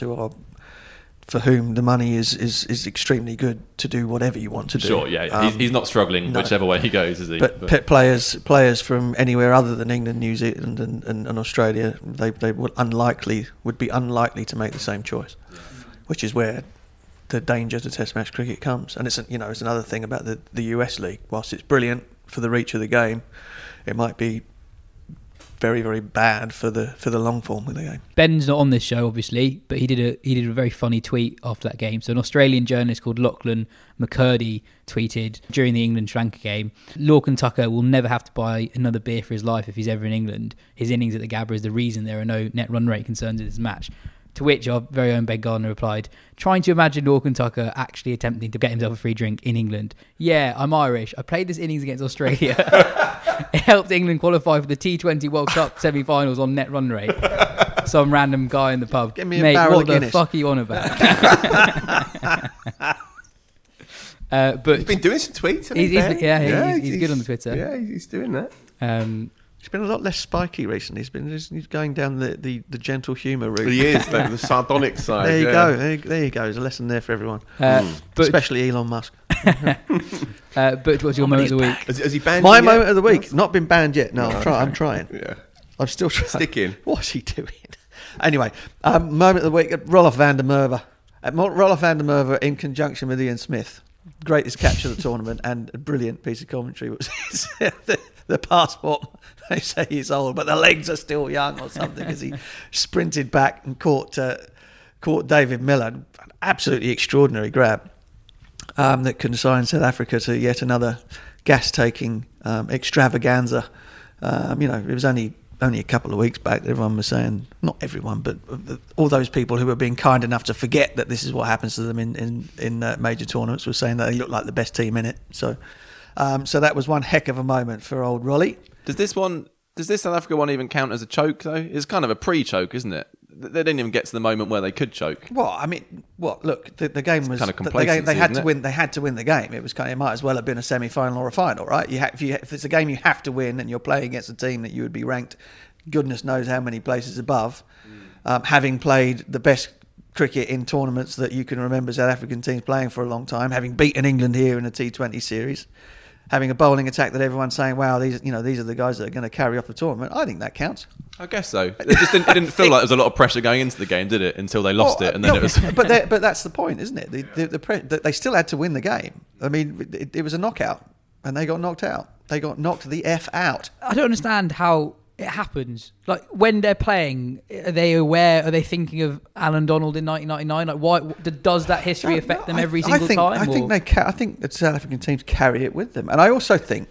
G: for whom the money is extremely good to do whatever you want to do.
H: Sure, yeah, he's not struggling whichever way he goes, is he?
G: But players from anywhere other than England, New Zealand, and Australia, they would be unlikely to make the same choice, which is where the danger to Test match cricket comes. And it's another thing about the US League. Whilst it's brilliant for the reach of the game, it might be very, very bad for the long form of the game.
F: Ben's not on this show, obviously, but he did a very funny tweet after that game. So an Australian journalist called Lachlan McCurdy tweeted during the England-Sri Lanka game, Lorcan Tucker will never have to buy another beer for his life if he's ever in England. His innings at the Gabba is the reason there are no net run rate concerns in this match. To which our very own Ben Gardner replied, trying to imagine Lorcan Tucker actually attempting to get himself a free drink in England. Yeah, I'm Irish. I played this innings against Australia. It helped England qualify for the T20 World Cup semi-finals on net run rate. Some random guy in the pub.
G: Give me a barrel of Guinness.
F: What the fuck are you on about? But
I: he's been doing some tweets, hasn't he?
F: He's good on the Twitter.
I: Yeah, he's doing that.
G: He's been a lot less spiky recently. He's going down the gentle humour route.
I: He is, the sardonic side.
G: There you go. There you go. There's a lesson there for everyone, but especially Elon Musk.
F: But what's your moment of the week?
I: Has he banned
G: my moment of the week? Not been banned yet. No, I'm trying.
I: Yeah,
G: I'm still trying.
I: Sticking.
G: What's he doing? Anyway, moment of the week: Roloff van der Merwe. Roloff van der Merwe in conjunction with Ian Smith, greatest catch of the tournament, and a brilliant piece of commentary was the passport. They say he's old, but the legs are still young or something, as he sprinted back and caught David Miller. An absolutely extraordinary grab that consigned South Africa to yet another gas-taking extravaganza. It was only a couple of weeks back that everyone was saying, not everyone, but all those people who were being kind enough to forget that this is what happens to them in major tournaments were saying that they look like the best team in it. So that was one heck of a moment for old Rolly.
H: Does this South Africa one even count as a choke, though? It's kind of a pre-choke, isn't it? they didn't even get to the moment where they could choke.
G: Well, I mean, look, the game was
H: kind of
G: the game, they had to
H: isn't it?
G: win. They had to win the game. It was kind of, it might as well have been a semi-final or a final, right? If it's a game you have to win, and you're playing against a team that you would be ranked, goodness knows how many places above, having played the best cricket in tournaments that you can remember South African teams playing for a long time, having beaten England here in a T20 series, having a bowling attack that everyone's saying, wow, these are the guys that are going to carry off the tournament. I think that counts.
H: I guess so. It didn't feel like there was a lot of pressure going into the game, did it? Until they lost it, and then it was.
G: But that's the point, isn't it? They still had to win the game. I mean, it was a knockout, and they got knocked out. They got knocked the F out.
F: I don't understand how it happens. Like, when they're playing, are they aware? Are they thinking of Alan Donald in 1999? Like, why does that history affect them every single time?
G: I think that South African teams carry it with them, and I also think,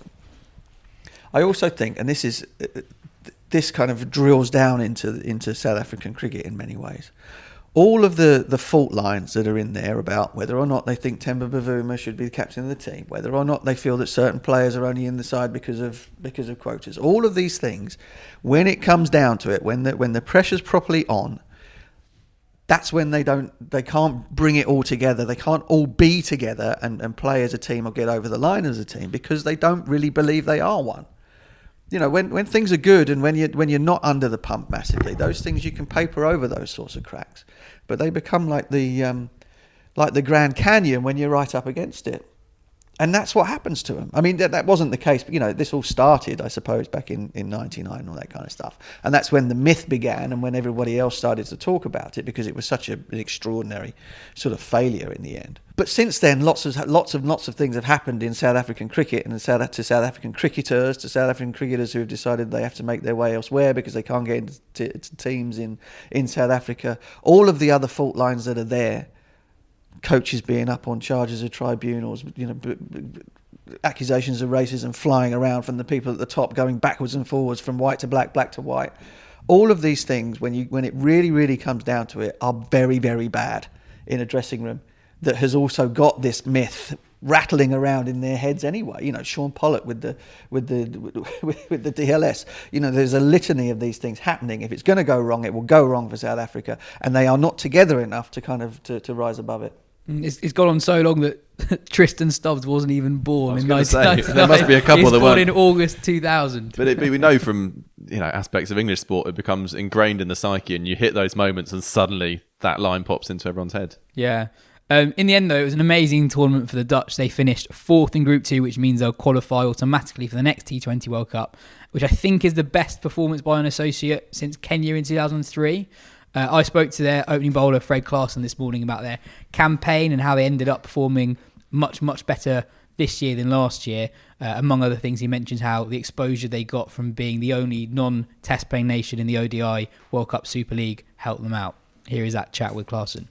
G: and this kind of drills down into South African cricket in many ways. All of the fault lines that are in there about whether or not they think Temba Bavuma should be the captain of the team, whether or not they feel that certain players are only in the side because of quotas, all of these things, when it comes down to it, when the pressure's properly on, that's when they can't bring it all together. They can't all be together and play as a team or get over the line as a team because they don't really believe they are one. You know, when things are good and when you're not under the pump massively, those things you can paper over those sorts of cracks, but they become like the Grand Canyon when you're right up against it, and that's what happens to them. I mean, that wasn't the case, but you know, this all started, I suppose, back in '99 and all that kind of stuff, and that's when the myth began and when everybody else started to talk about it because it was such an extraordinary sort of failure in the end. But since then, lots of things have happened in South African cricket and to South African cricketers, to South African cricketers who have decided they have to make their way elsewhere because they can't get into teams in South Africa. All of the other fault lines that are there, coaches being up on charges of tribunals, you know, accusations of racism flying around from the people at the top, going backwards and forwards from white to black, black to white. All of these things, when it really, really comes down to it, are very, very bad in a dressing room that has also got this myth rattling around in their heads anyway. You know, Sean Pollock with the DLS. You know, there's a litany of these things happening. If it's going to go wrong, it will go wrong for South Africa, and they are not together enough to kind of to rise above it.
F: It's gone on so long that Tristan Stubbs wasn't even born in 1999.
H: There must be a couple that
F: born
H: weren't.
F: in August 2000.
H: But we know from, you know, aspects of English sport, it becomes ingrained in the psyche, and you hit those moments, and suddenly that line pops into everyone's head.
F: Yeah. In the end, though, it was an amazing tournament for the Dutch. They finished fourth in Group 2, which means they'll qualify automatically for the next T20 World Cup, which I think is the best performance by an associate since Kenya in 2003. I spoke to their opening bowler, Fred Klaassen, this morning about their campaign and how they ended up performing much, much better this year than last year. Among other things, he mentions how the exposure they got from being the only non-test playing nation in the ODI World Cup Super League helped them out. Here is that chat with Klaassen.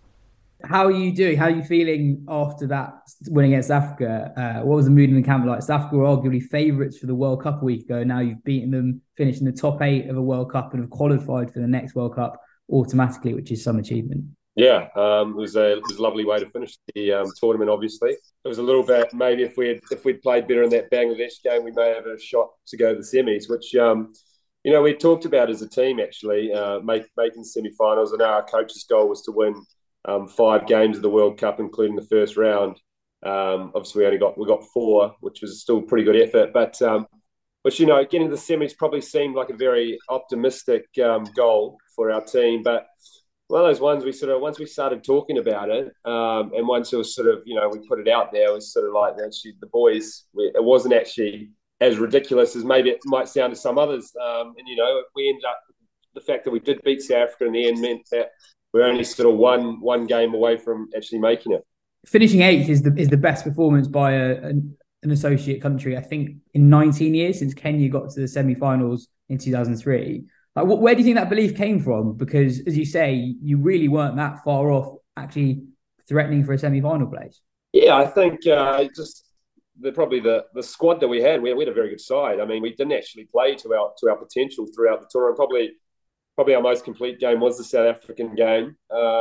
F: How are you doing? How are you feeling after that win against Africa? What was the mood in the camp like? South Africa were arguably favourites for the World Cup a week ago. Now you've beaten them, finished in the top 8 of a World Cup and have qualified for the next World Cup automatically, which is some achievement.
J: Yeah, it was a lovely way to finish the tournament. Obviously, it was a little bit maybe if we'd played better in that Bangladesh game, we may have a shot to go to the semis. Which you know, we talked about as a team actually making semi-finals. I know our coach's goal was to win 5 games of the World Cup, including the first round. Obviously, we got 4, which was still a pretty good effort. But you know, getting to the semis probably seemed like a very optimistic goal for our team. But one of those ones once we started talking about it, and once it was sort of, you know, we put it out there, it was sort of like actually the boys. It wasn't actually as ridiculous as maybe it might sound to some others. And you know, we ended up, the fact that we did beat South Africa in the end meant that we're only sort of one game away from actually making it. Finishing
F: 8th is the best performance by an associate country, I think, in 19 years since Kenya got to the semi-finals in 2003. Like, where do you think that belief came from? Because, as you say, you really weren't that far off actually threatening for a semi-final place.
J: Yeah, I think just probably the squad that we had a very good side. I mean, we didn't actually play to our potential throughout the tournament. Probably our most complete game was the South African game.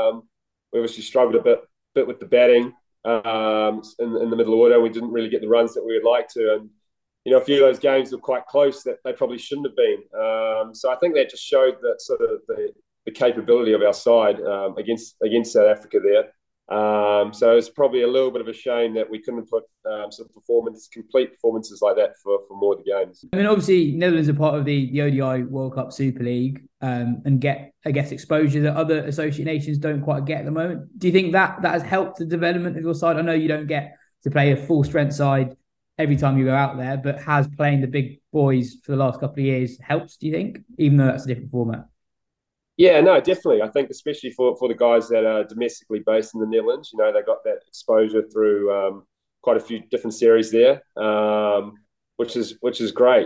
J: We obviously struggled a bit with the batting in the middle order. We didn't really get the runs that we would like to, and you know, a few of those games were quite close that they probably shouldn't have been. So I think that just showed that sort of the capability of our side against South Africa there. So it's probably a little bit of a shame that we couldn't put some complete performances like that for more of the games.
F: I mean, obviously, Netherlands are part of the ODI World Cup Super League and get, I guess, exposure that other associate nations don't quite get at the moment. Do you think that has helped the development of your side? I know you don't get to play a full strength side every time you go out there, but has playing the big boys for the last couple of years helped, do you think, even though that's a different format?
J: Yeah, no, definitely. I think especially for the guys that are domestically based in the Netherlands, they got that exposure through quite a few different series there, which is great.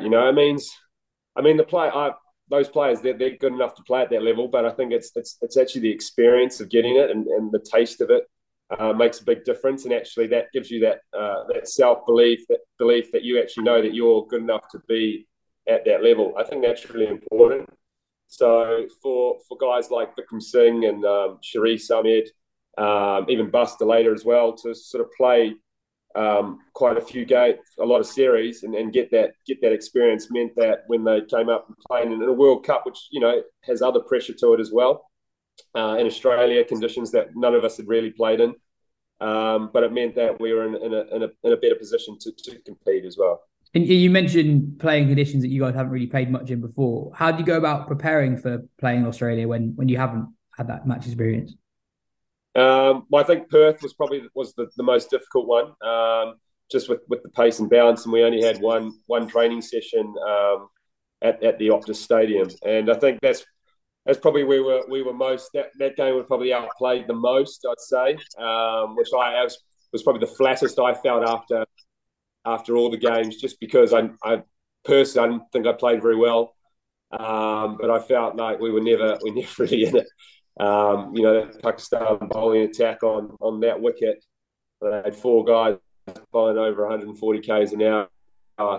J: Those players they're good enough to play at that level, but I think it's actually the experience of getting it and the taste of it makes a big difference, and actually that gives you that self belief, that belief that you actually know that you're good enough to be at that level. I think that's really important. So for guys like Vikram Singh and Sharif Ahmed, even Buster later as well, to sort of play quite a few games, a lot of series, and get that experience meant that when they came up and playing in a World Cup, which has other pressure to it as well, in Australia, conditions that none of us had really played in, but it meant that we were in a better position to compete as well.
F: And you mentioned playing conditions that you guys haven't really played much in before. How do you go about preparing for playing in Australia when you haven't had that match experience?
J: Well, I think Perth was the most difficult one, just with the pace and balance, and we only had one training session at the Optus Stadium, and I think that's probably we were most that game was probably outplayed the most, I'd say, which was probably the flattest I felt after all the games, just because I personally I didn't think I played very well, but I felt like we were never really in it. That Pakistan bowling attack on that wicket, they had four guys bowling over 140 k's an hour,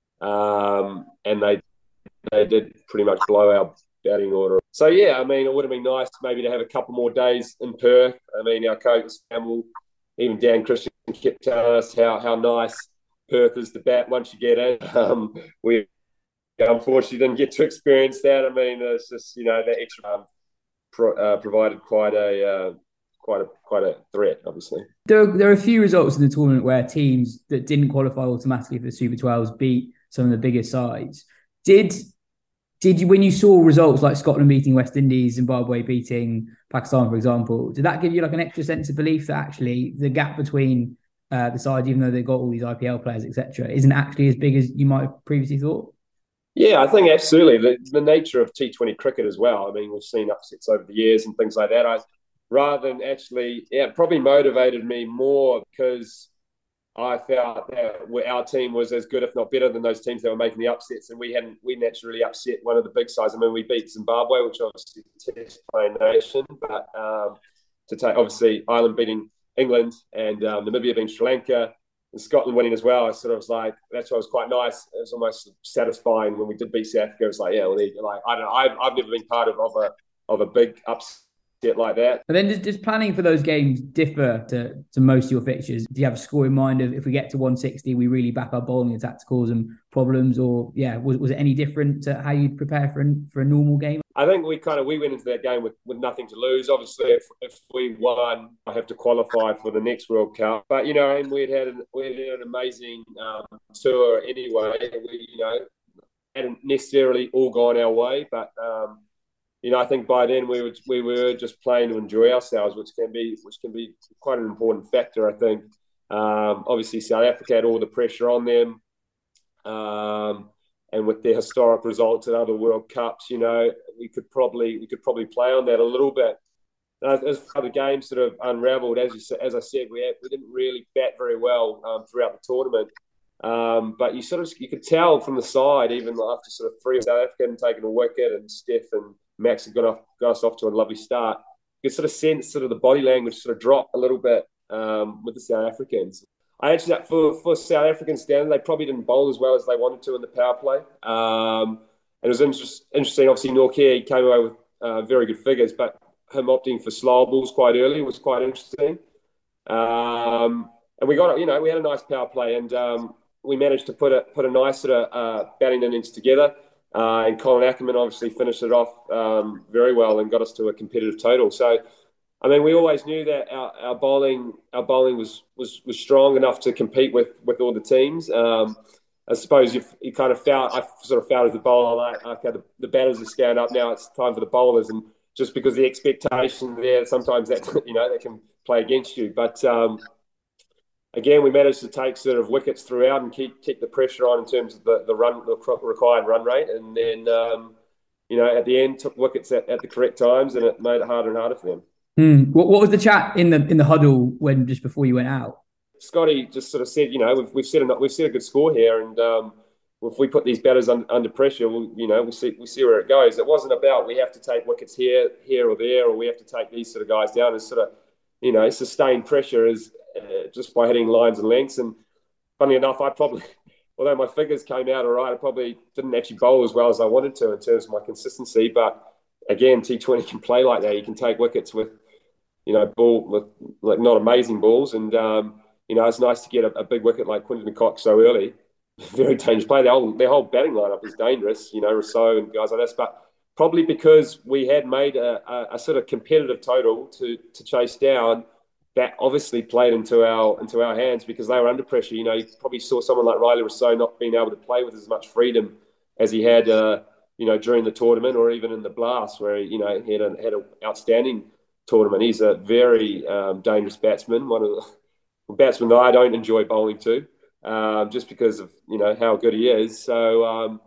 J: and they did pretty much blow our batting order. So yeah, it would have been nice maybe to have a couple more days in Perth. Our coach Samuel, even Dan Christian, kept telling us how nice Perth is to bat once you get in. We unfortunately didn't get to experience that. It's just that extra provided quite a threat, obviously.
F: There are a few results in the tournament where teams that didn't qualify automatically for the Super 12s beat some of the biggest sides. Did you, when you saw results like Scotland beating West Indies, Zimbabwe beating Pakistan, for example, did that give you like an extra sense of belief that actually the gap between the sides, even though they've got all these IPL players, etc., isn't actually as big as you might have previously thought?
J: Yeah, I think absolutely. The nature of T20 cricket as well. We've seen upsets over the years and things like that. It probably motivated me more because I felt that our team was as good, if not better, than those teams that were making the upsets, and we hadn't really upset one of the big sides. We beat Zimbabwe, which obviously is a test playing nation, but to take obviously Ireland beating England and Namibia beating Sri Lanka and Scotland winning as well, I sort of was like, that's what was quite nice. It was almost satisfying when we did beat South Africa. It was like, yeah, well, I don't know, I've never been part of a big upset like that.
F: And then does planning for those games differ to most of your fixtures? Do you have a score in mind of if we get to 160, we really back our bowling attack to cause them problems? Or was it any different to how you'd prepare for a normal game?
J: I think we went into that game with nothing to lose. Obviously, if we won, I have to qualify for the next World Cup. But and we'd had an amazing tour anyway. We hadn't necessarily all gone our way, but I think by then we were just playing to enjoy ourselves, which can be quite an important factor. I think obviously South Africa had all the pressure on them, and with their historic results at other World Cups, we could probably play on that a little bit. As the game sort of unravelled, as I said, we didn't really bat very well throughout the tournament. But you could tell from the side, even after sort of three South African taking a wicket and Steph and Max had got us off to a lovely start, you could sort of sense sort of the body language sort of drop a little bit with the South Africans. I actually, for South African standard, they probably didn't bowl as well as they wanted to in the power play. And it was interesting. Obviously, Nortje came away with very good figures, but him opting for slower balls quite early was quite interesting. And we got, we had a nice power play, and we managed to put a nice sort of batting innings together. And Colin Ackerman obviously finished it off very well and got us to a competitive total. So, I mean, we always knew that our bowling was strong enough to compete with all the teams. I suppose I sort of felt as the bowler, like, okay, the batters are scouting up now. It's time for the bowlers, and just because the expectation there, sometimes that that can play against you. But again, we managed to take sort of wickets throughout and keep the pressure on in terms of the required run rate, and then at the end took wickets at the correct times, and it made it harder and harder for them.
F: What was the chat in the huddle when just before you went out?
J: Scotty just sort of said, we've set a good score here, and if we put these batters under pressure, we'll see where it goes. It wasn't about we have to take wickets here or there, or we have to take these sort of guys down. It's sort of sustained pressure is just by hitting lines and lengths. And funnily enough, although my figures came out all right, I probably didn't actually bowl as well as I wanted to in terms of my consistency. But again, T20 can play like that. You can take wickets with like not amazing balls, and it's nice to get a big wicket like Quinton de Kock so early. Very dangerous play. Their whole batting lineup is dangerous, Rousseau and guys like this. But probably because we had made a sort of competitive total to chase down, that obviously played into our hands because they were under pressure. You probably saw someone like Riley Rousseau not being able to play with as much freedom as he had, during the tournament or even in the Blast, where he had an outstanding tournament. He's a very dangerous batsman. One of the batsmen that I don't enjoy bowling to, just because of how good he is. So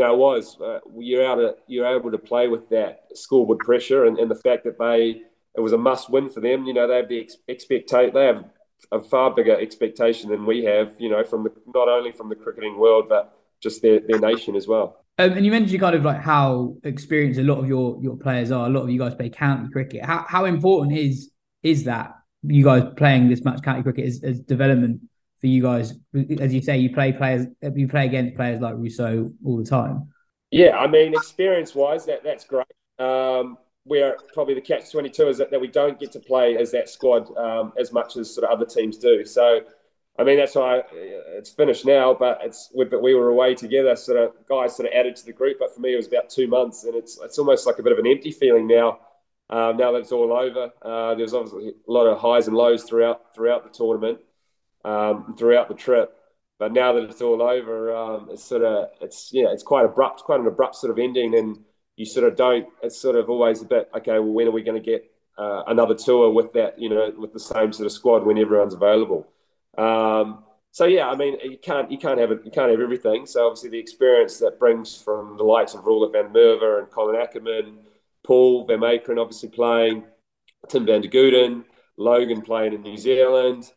J: you're able to play with that scoreboard pressure and the fact that it was a must win for them. They have they have a far bigger expectation than we have. From not only from the cricketing world but just their nation as well.
F: And you mentioned kind of like how experienced a lot of your players are. A lot of you guys play county cricket. How important is that you guys playing this much county cricket as development for you guys? As you say, you play against players like Rousseau all the time.
J: Yeah, I mean, experience-wise, that's great. We're probably the catch-22 is that we don't get to play as that squad as much as sort of other teams do. So, I mean, that's why it's finished now, but we were away together, sort of guys sort of added to the group. But for me, it was about 2 months, and it's almost like a bit of an empty feeling now. Now that it's all over, there's obviously a lot of highs and lows throughout the tournament, throughout the trip. But now that it's all over, it's quite an abrupt sort of ending, and you sort of don't. It's sort of always a bit okay. Well, when are we going to get another tour with that? With the same sort of squad when everyone's available. So yeah, I mean, you can't have everything. So obviously the experience that brings from the likes of Roelof van Merwe and Colin Ackerman, Paul Van Meekeren obviously playing, Tim van der Gooden, Logan playing in New Zealand.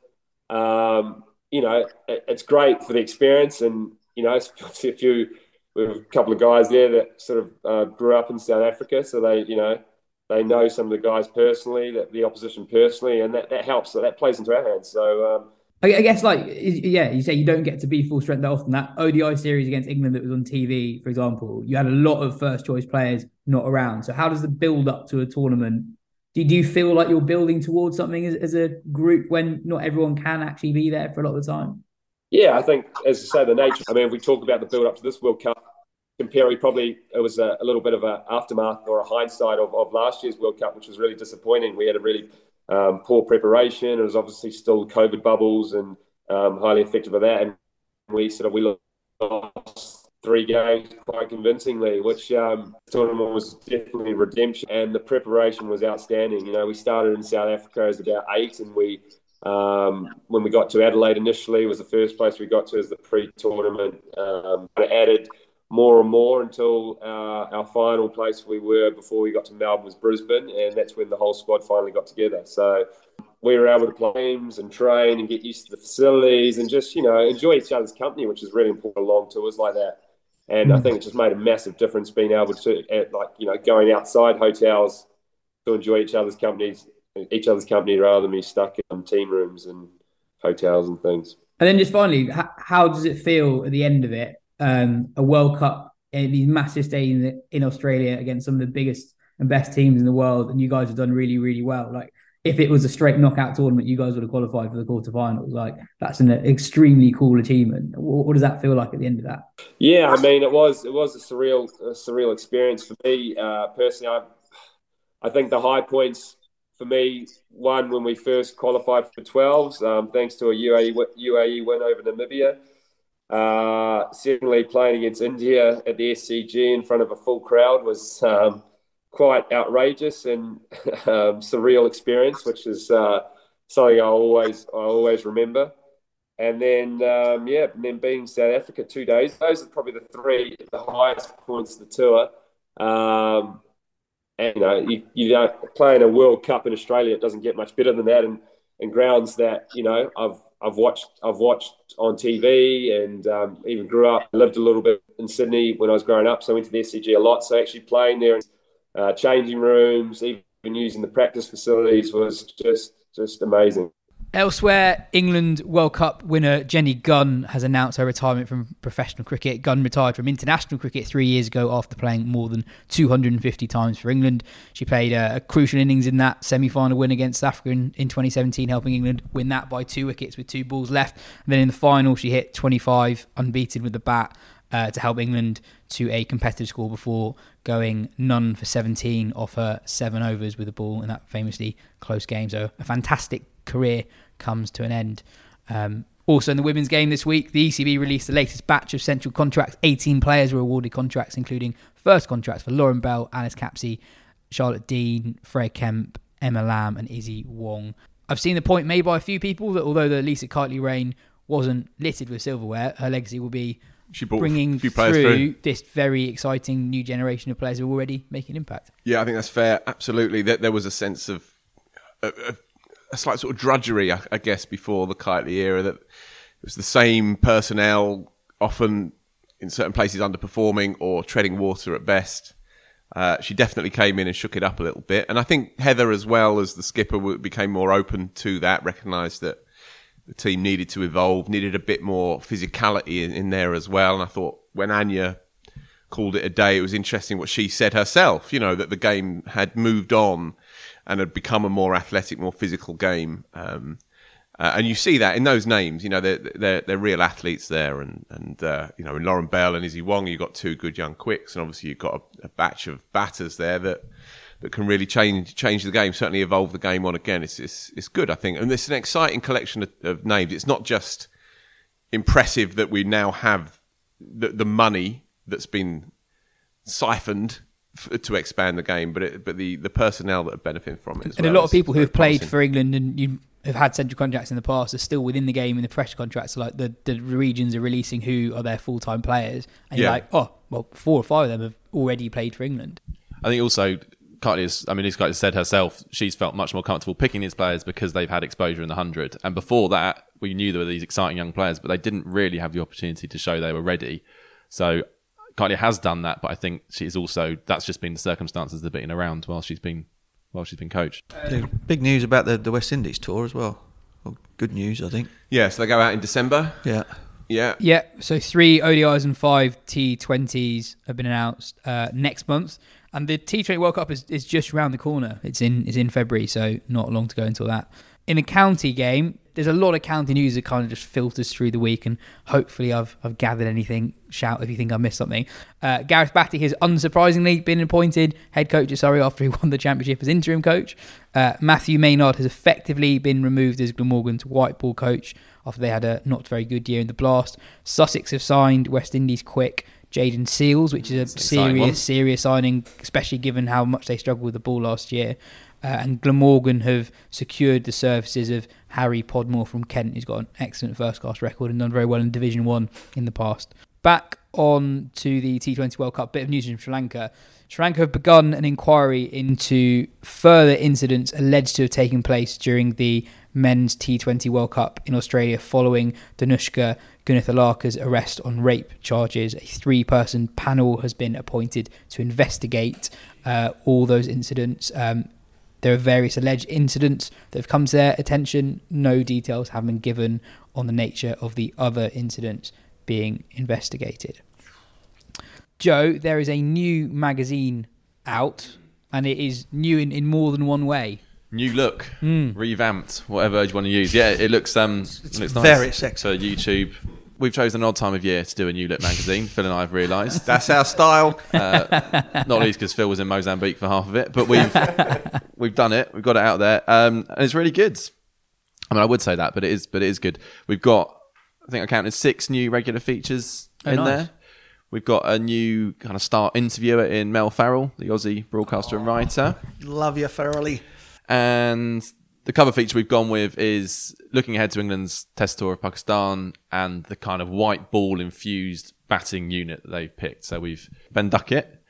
J: It's great for the experience, and we have a couple of guys there that sort of grew up in South Africa, so they know some of the guys personally, the opposition personally, and that helps. So that plays into our hands. So.
F: I guess, you say you don't get to be full strength that often. That ODI series against England that was on TV, for example, you had a lot of first choice players not around. So how does the build up to a tournament? Do you feel like you're building towards something as a group when not everyone can actually be there for a lot of the time?
J: Yeah, I think, as I say, the nature. I mean, if we talk about the build up to this World Cup, it was a little bit of an aftermath or a hindsight of last year's World Cup, which was really disappointing. We had a really poor preparation. It was obviously still COVID bubbles and highly effective at that. And we lost 3 games quite convincingly, which tournament was definitely redemption. And the preparation was outstanding. We started in South Africa as about 8, and when we got to Adelaide initially, was the first place we got to as the pre-tournament. Added more and more until our final place we were before we got to Melbourne was Brisbane, and that's when the whole squad finally got together. So we were able to play games and train and get used to the facilities and just, enjoy each other's company, which is really important on long tours like that. And I think it just made a massive difference being able to, going outside hotels to enjoy each other's company rather than be stuck in team rooms and hotels and things.
F: And then just finally, how does it feel at the end of it? A World Cup in these massive stadiums in Australia against some of the biggest and best teams in the world, and you guys have done really, really well. Like, if it was a straight knockout tournament, you guys would have qualified for the quarterfinals. Like, that's an extremely cool achievement. What does that feel like at the end of that?
J: Yeah, I mean, it was a surreal experience for me personally. I think the high points for me, one, when we first qualified for 12s, thanks to a UAE win over Namibia. Secondly, playing against India at the SCG in front of a full crowd was quite outrageous and surreal experience, which is something I always remember. And then then being in South Africa 2 days. Those are probably the highest points of the tour. And you don't play in a World Cup in Australia. It doesn't get much better than that, and grounds that I've watched on TV, and even grew up, lived a little bit in Sydney when I was growing up. So I went to the SCG a lot. So actually playing there, changing rooms, even using the practice facilities was just amazing.
F: Elsewhere, England World Cup winner Jenny Gunn has announced her retirement from professional cricket. Gunn retired from international cricket 3 years ago after playing more than 250 times for England. She played a crucial innings in that semi-final win against South Africa in 2017, helping England win that by 2 wickets with 2 balls left. And then in the final, she hit 25 unbeaten with the bat to help England to a competitive score before going none for 17 off her 7 overs with the ball in that famously close game. So a fantastic career comes to an end. Also in the women's game this week, the ECB released the latest batch of central contracts. 18 players were awarded contracts, including first contracts for Lauren Bell, Alice Capsey, Charlotte Dean, Freya Kemp, Emma Lamb and Izzy Wong. I've seen the point made by a few people that although the Lisa Keightley reign wasn't littered with silverware, her legacy will be bringing through this very exciting new generation of players who are already making an impact.
I: Yeah, I think that's fair. Absolutely. There was a sense of a slight sort of drudgery, I guess, before the Keightley era, that it was the same personnel, often in certain places underperforming or treading water at best. She definitely came in and shook it up a little bit. And I think Heather, as well as the skipper, became more open to that, recognised that the team needed to evolve, needed a bit more physicality in there as well. And I thought when Anya called it a day, it was interesting what she said herself, that the game had moved on and had become a more athletic, more physical game. And you see that in those names, they're real athletes there. And in Lauren Bell and Izzy Wong, you've got 2 good young quicks. And obviously you've got a batch of batters there that can really change the game, certainly evolve the game on again. It's good, I think. And it's an exciting collection of names. It's not just impressive that we now have the money that's been siphoned to expand the game, but the personnel that are benefiting from it as well.
F: And a lot of people who have played for England and you have had central contracts in the past are still within the game in the fresh contracts. So like the regions are releasing who are their full-time players. And you're like, 4 or 5 of them have already played for England.
H: I think also Keightley has said herself, she's felt much more comfortable picking these players because they've had exposure in the 100. And before that, we knew there were these exciting young players, but they didn't really have the opportunity to show they were ready. So Keightley has done that, but I think that's just been the circumstances that have been around while she's been coached.
G: Big news about the West Indies tour as well. Good news, I think.
I: Yeah, so they go out in December.
G: Yeah.
F: So 3 ODIs and 5 T20s have been announced next month, and the T20 World Cup is just around the corner. It's in February, so not long to go until that. In the county game, there's a lot of county news that kind of just filters through the week, and hopefully I've gathered anything. Shout if you think I missed something. Gareth Batty has unsurprisingly been appointed head coach at Surrey after he won the championship as interim coach. Matthew Maynard has effectively been removed as Glamorgan's white ball coach after they had a not very good year in the Blast. Sussex have signed West Indies quick Jayden Seales, which is a serious signing, especially given how much they struggled with the ball last year. And Glamorgan have secured the services of Harry Podmore from Kent, who's got an excellent first-class record and done very well in Division 1 in the past. Back on to the T20 World Cup, bit of news from Sri Lanka. Sri Lanka have begun an inquiry into further incidents alleged to have taken place during the men's T20 World Cup in Australia following Danushka Gunithalaka's arrest on rape charges. A 3-person panel has been appointed to investigate all those incidents. There are various alleged incidents that have come to their attention. No details have been given on the nature of the other incidents being investigated. Joe, there is a new magazine out, and it is new in more than one way.
H: New look, revamped, whatever word you want to use. Yeah, it looks looks nice.
G: Very sexy.
H: For YouTube. We've chosen an odd time of year to do a New Look magazine. Phil and I have realised.
I: That's our style.
H: Not least because Phil was in Mozambique for half of it. But we've done it. We've got it out there. And it's really good. I mean, I would say that, but it is good. We've got, I think I counted 6 new regular features in there. We've got a new kind of star interviewer in Mel Farrell, the Aussie broadcaster and writer.
G: Love you, Farrelly.
H: And the cover feature we've gone with is looking ahead to England's Test tour of Pakistan and the kind of white ball infused batting unit that they've picked. So we've Ben Duckett,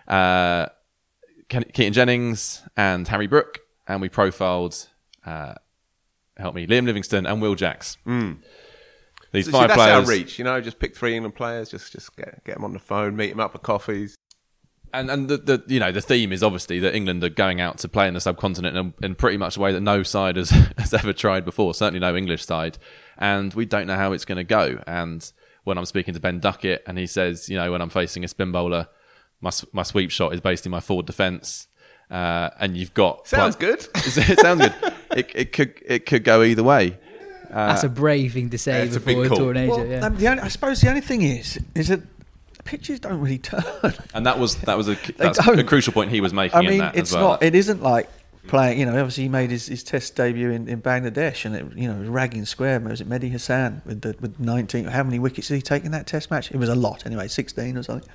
H: Keaton Jennings and Harry Brook, and we profiled, Liam Livingstone and Will Jacks. These 5
I: that's
H: players.
I: Our reach, just pick 3 England players, just get them on the phone, meet them up for coffees.
H: And the theme is obviously that England are going out to play in the subcontinent in pretty much a way that no side has ever tried before, certainly no English side. And we don't know how it's going to go. And when I'm speaking to Ben Duckett and he says, when I'm facing a spin bowler, my sweep shot is based in my forward defence. And you've got...
I: Sounds good.
H: It sounds good. It could go either way.
F: That's a brave thing to say before a tour in Asia.
G: I suppose the only thing is that pitches don't really turn,
H: and that's a crucial point he was making.
G: I mean,
H: in that
G: it's
H: as well.
G: not. It isn't like playing. Obviously he made his Test debut in Bangladesh, and it was ragging square. Was it Mehdi Hassan with 19? How many wickets did he take in that Test match? It was a lot, anyway, 16 or something.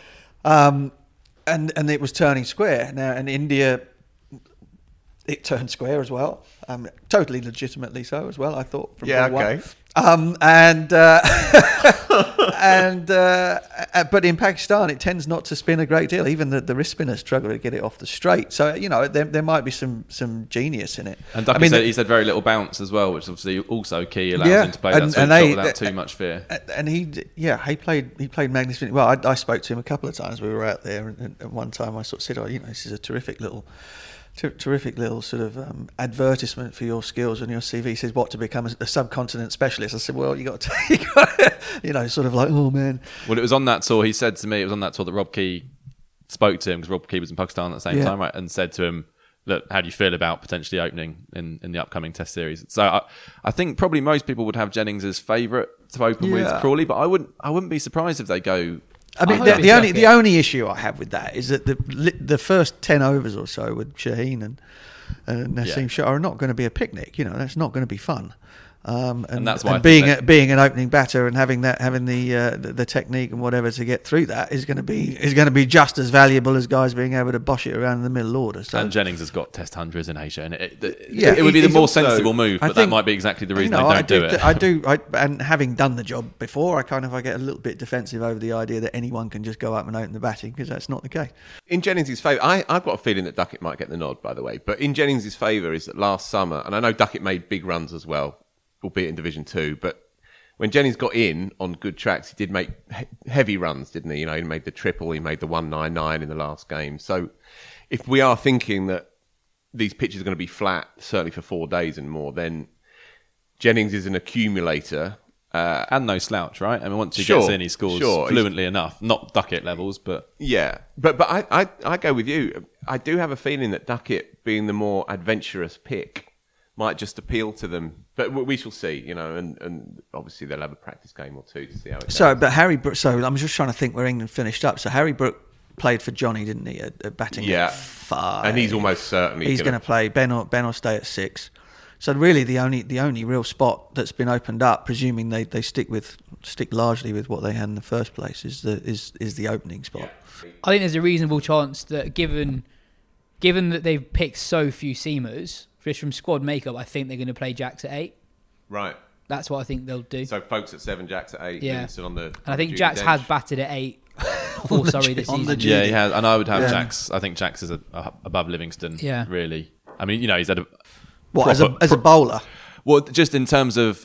G: And it was turning square now, and India. It turned square as well, totally legitimately so as well. I thought. From
I: okay.
G: But in Pakistan, it tends not to spin a great deal. Even the wrist spinners struggle to get it off the straight. So there might be some genius in it.
H: And Ducky said he said very little bounce as well, which is obviously also key. Allows him to play that sweep shot without too much fear.
G: And he played magnificently well. I spoke to him a couple of times. We were out there, and one time I sort of said, this is a terrific little sort of advertisement for your skills on your CV. He says, what, to become a subcontinent specialist? I said, well, you got to, sort of like, oh man.
H: Well, it was on that tour. He said to me, it was on that tour that Rob Key spoke to him, because Rob Key was in Pakistan at the same time, right? And said to him, look, how do you feel about potentially opening in the upcoming Test series? So I think probably most people would have Jennings as favourite to open with Crawley, but I wouldn't be surprised if they go.
G: I mean, the only issue I have with that is that the first 10 overs or so with Shaheen and Naseem Shah are not going to be a picnic. That's not going to be fun. And
H: that's why
G: being an opening batter and having the technique and whatever to get through that is going to be just as valuable as guys being able to bosh it around in the middle order. So.
H: And Jennings has got Test hundreds in Asia, and it would be the more sensible move, but that might be exactly the reason they don't do it.
G: I do, and having done the job before, I get a little bit defensive over the idea that anyone can just go up and open the batting, because that's not the case.
I: In Jennings' favour, I've got a feeling that Duckett might get the nod, by the way. But in Jennings' favour is that last summer, and I know Duckett made big runs as well, albeit in Division 2, but when Jennings got in on good tracks, he did make heavy runs, didn't he? He made the triple, he made the 199 in the last game. So if we are thinking that these pitches are going to be flat, certainly for 4 days and more, then Jennings is an accumulator.
H: And no slouch, right? I mean, once he gets in, he scores fluently enough. Not Duckett levels, but...
I: Yeah, but I go with you. I do have a feeling that Duckett, being the more adventurous pick, might just appeal to them, but we shall see, and obviously they'll have a practice game or two to see how it goes.
G: But Harry Brook, I'm just trying to think where England finished up. So Harry Brook played for Johnny, didn't he, at batting at 5.
I: And he's almost certainly...
G: He's going to play. Ben will stay at 6. So really the only real spot that's been opened up, presuming they stick largely with what they had in the first place, is the opening spot.
F: I think there's a reasonable chance that given that they've picked so few seamers, just from squad makeup, I think they're going to play Jacks at 8.
I: Right.
F: That's what I think they'll do.
I: So folks at 7, Jacks at 8.
F: Yeah.
I: And
F: I think Jacks has batted at 8 for Surrey this season.
H: Yeah, he has. And I would have Jacks. I think Jacks is above Livingstone, really. I mean, he's had a...
G: What, as a bowler?
H: Well, just in terms of...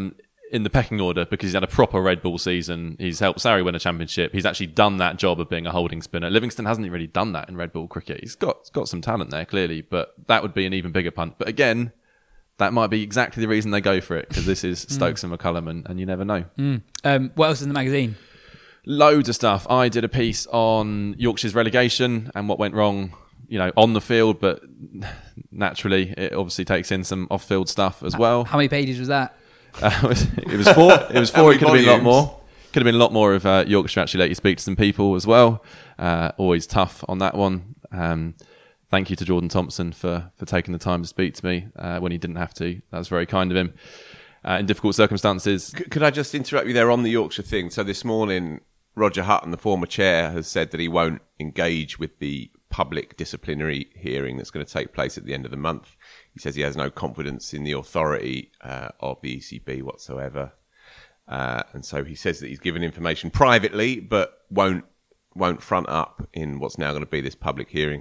H: in the pecking order, because he's had a proper Red Bull season. He's helped Surrey win a championship. He's actually done that job of being a holding spinner. Livingstone hasn't really done that in Red Bull cricket. He's got some talent there, clearly, but that would be an even bigger punt. But again, that might be exactly the reason they go for it, because this is Stokes and McCullum, and you never know.
F: What else is in the magazine?
H: Loads of stuff. I did a piece on Yorkshire's relegation and what went wrong on the field, but naturally it obviously takes in some off-field stuff as well.
F: How many pages was that?
H: It was 4. It was 4. It could have been a lot more. Could have been a lot more if Yorkshire actually let you speak to some people as well. Always tough on that one. Thank you to Jordan Thompson for taking the time to speak to me when he didn't have to. That was very kind of him in difficult circumstances.
I: Could I just interrupt you there on the Yorkshire thing? So this morning, Roger Hutton, the former chair, has said that he won't engage with the public disciplinary hearing that's going to take place at the end of the month. He says he has no confidence in the authority of the ECB whatsoever. And so he says that he's given information privately, but won't front up in what's now going to be this public hearing.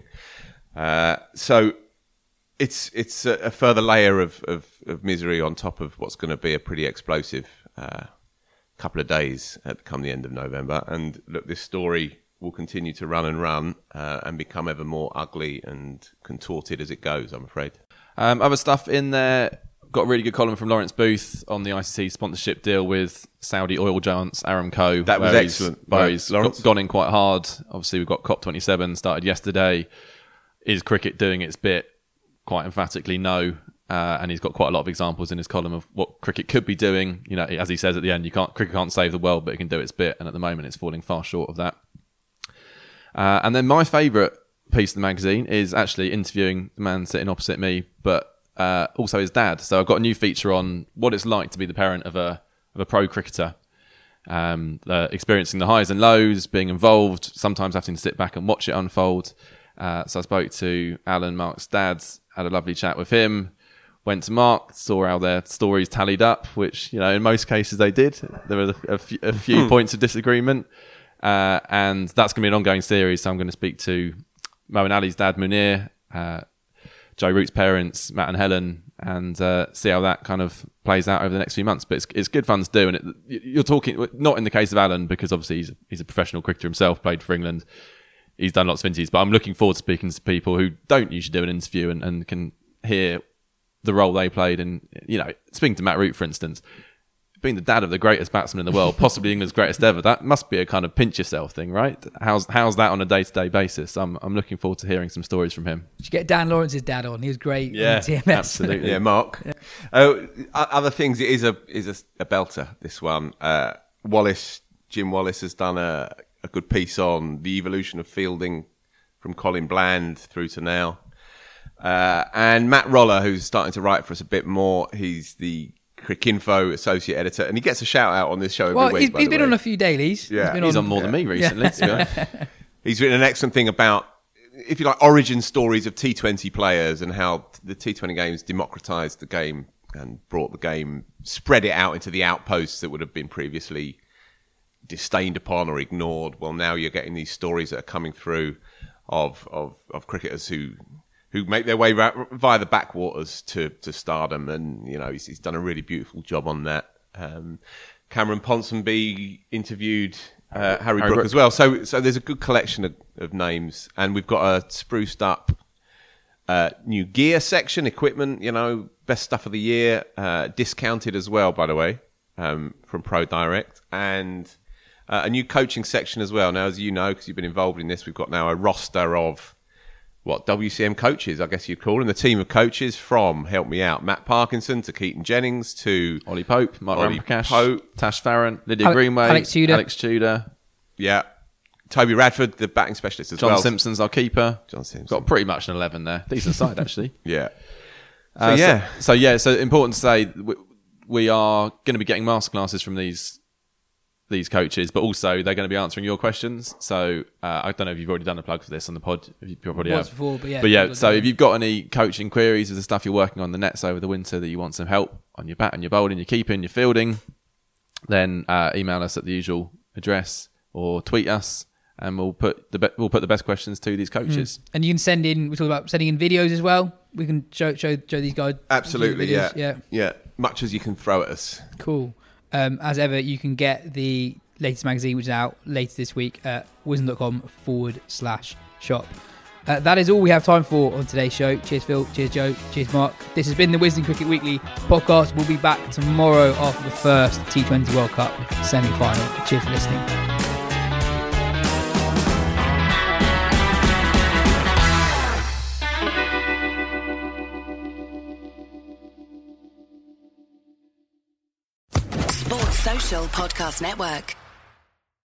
I: So it's a further layer of misery on top of what's going to be a pretty explosive couple of days come the end of November. And look, this story will continue to run and become ever more ugly and contorted as it goes, I'm afraid.
H: Other stuff in there. Got a really good column from Lawrence Booth on the ICC sponsorship deal with Saudi oil giants Aramco.
I: That was excellent.
H: He's gone in quite hard. Obviously, we've got COP27 started yesterday. Is cricket doing its bit? Quite emphatically, no. And he's got quite a lot of examples in his column of what cricket could be doing. As he says at the end, cricket can't save the world, but it can do its bit. And at the moment, it's falling far short of that. And then my favourite piece of the magazine is actually interviewing the man sitting opposite me, but also his dad. So I've got a new feature on what it's like to be the parent of a pro cricketer, experiencing the highs and lows, being involved, sometimes having to sit back and watch it unfold. So I spoke to Alan, Mark's dad, had a lovely chat with him, went to Mark, saw how their stories tallied up, which in most cases they did. There were a few points of disagreement, and that's going to be an ongoing series. So I'm going to speak to Mo and Ali's dad, Munir, Joe Root's parents, Matt and Helen, and see how that kind of plays out over the next few months. But it's good fun to do. And you're talking, not in the case of Alan, because obviously he's a professional cricketer himself, played for England. He's done lots of interviews, but I'm looking forward to speaking to people who don't usually do an interview and can hear the role they played. And, speaking to Matt Root, for instance, being the dad of the greatest batsman in the world, possibly England's greatest ever, that must be a kind of pinch yourself thing, right? How's that on a day-to-day basis? I'm looking forward to hearing some stories from him.
F: Did you get Dan Lawrence's dad on? He was great on TMS.
H: Absolutely.
I: Yeah, Mark. Other things, it is a belter, this one. Jim Wallace has done a good piece on the evolution of fielding from Colin Bland through to now. And Matt Roller, who's starting to write for us a bit more, he's the Cricinfo associate editor, and he gets a shout out on this show every week.
F: He's been on a few dailies.
I: Yeah.
H: He's on more than me recently. Yeah.
I: He's written an excellent thing about, if you like, origin stories of T20 players and how the T20 games democratised the game and brought the game, spread it out into the outposts that would have been previously disdained upon or ignored. Well, now you're getting these stories that are coming through of cricketers who make their way via the backwaters to stardom, and he's done a really beautiful job on that. Cameron Ponsonby interviewed Harry Brook as well, so there's a good collection of names, and we've got a spruced up new gear section, equipment, best stuff of the year, discounted as well, by the way, from Pro Direct, and a new coaching section as well. Now, as you know, because you've been involved in this, we've got now a roster of WCM coaches, I guess you'd call them, the team of coaches from, help me out, Matt Parkinson to Keaton Jennings to
H: Ollie Pope, Mark Ramprakash, Tash Farron, Lydia Greenway,
F: Alex Tudor.
I: Yeah. Toby Radford, the batting specialist as well.
H: John Simpson's our keeper.
I: John Simpson.
H: Got pretty much an 11 there. Decent side, actually.
I: Yeah.
H: So important to say, we are going to be getting masterclasses from these coaches, but also they're going to be answering your questions. So I don't know if you've already done a plug for this on the pod. You probably have.
F: Before, but
H: so if you've got any coaching queries of the stuff you're working on the nets over the winter that you want some help on your bat and your bowling, your keeping, your fielding, then email us at the usual address or tweet us, and we'll put the best questions to these coaches.
F: And you can send in. We talk about sending in videos as well. We can show these guys.
I: Absolutely, yeah. Much as you can throw at us.
F: Cool. As ever, you can get the latest magazine, which is out later this week at wisdom.com/shop. That is all we have time for on today's show. Cheers, Phil. Cheers, Joe. Cheers, Mark. This has been the Wisden Cricket Weekly podcast. We'll be back tomorrow after the first T20 World Cup semi-final. Cheers for listening.
K: Social Podcast Network.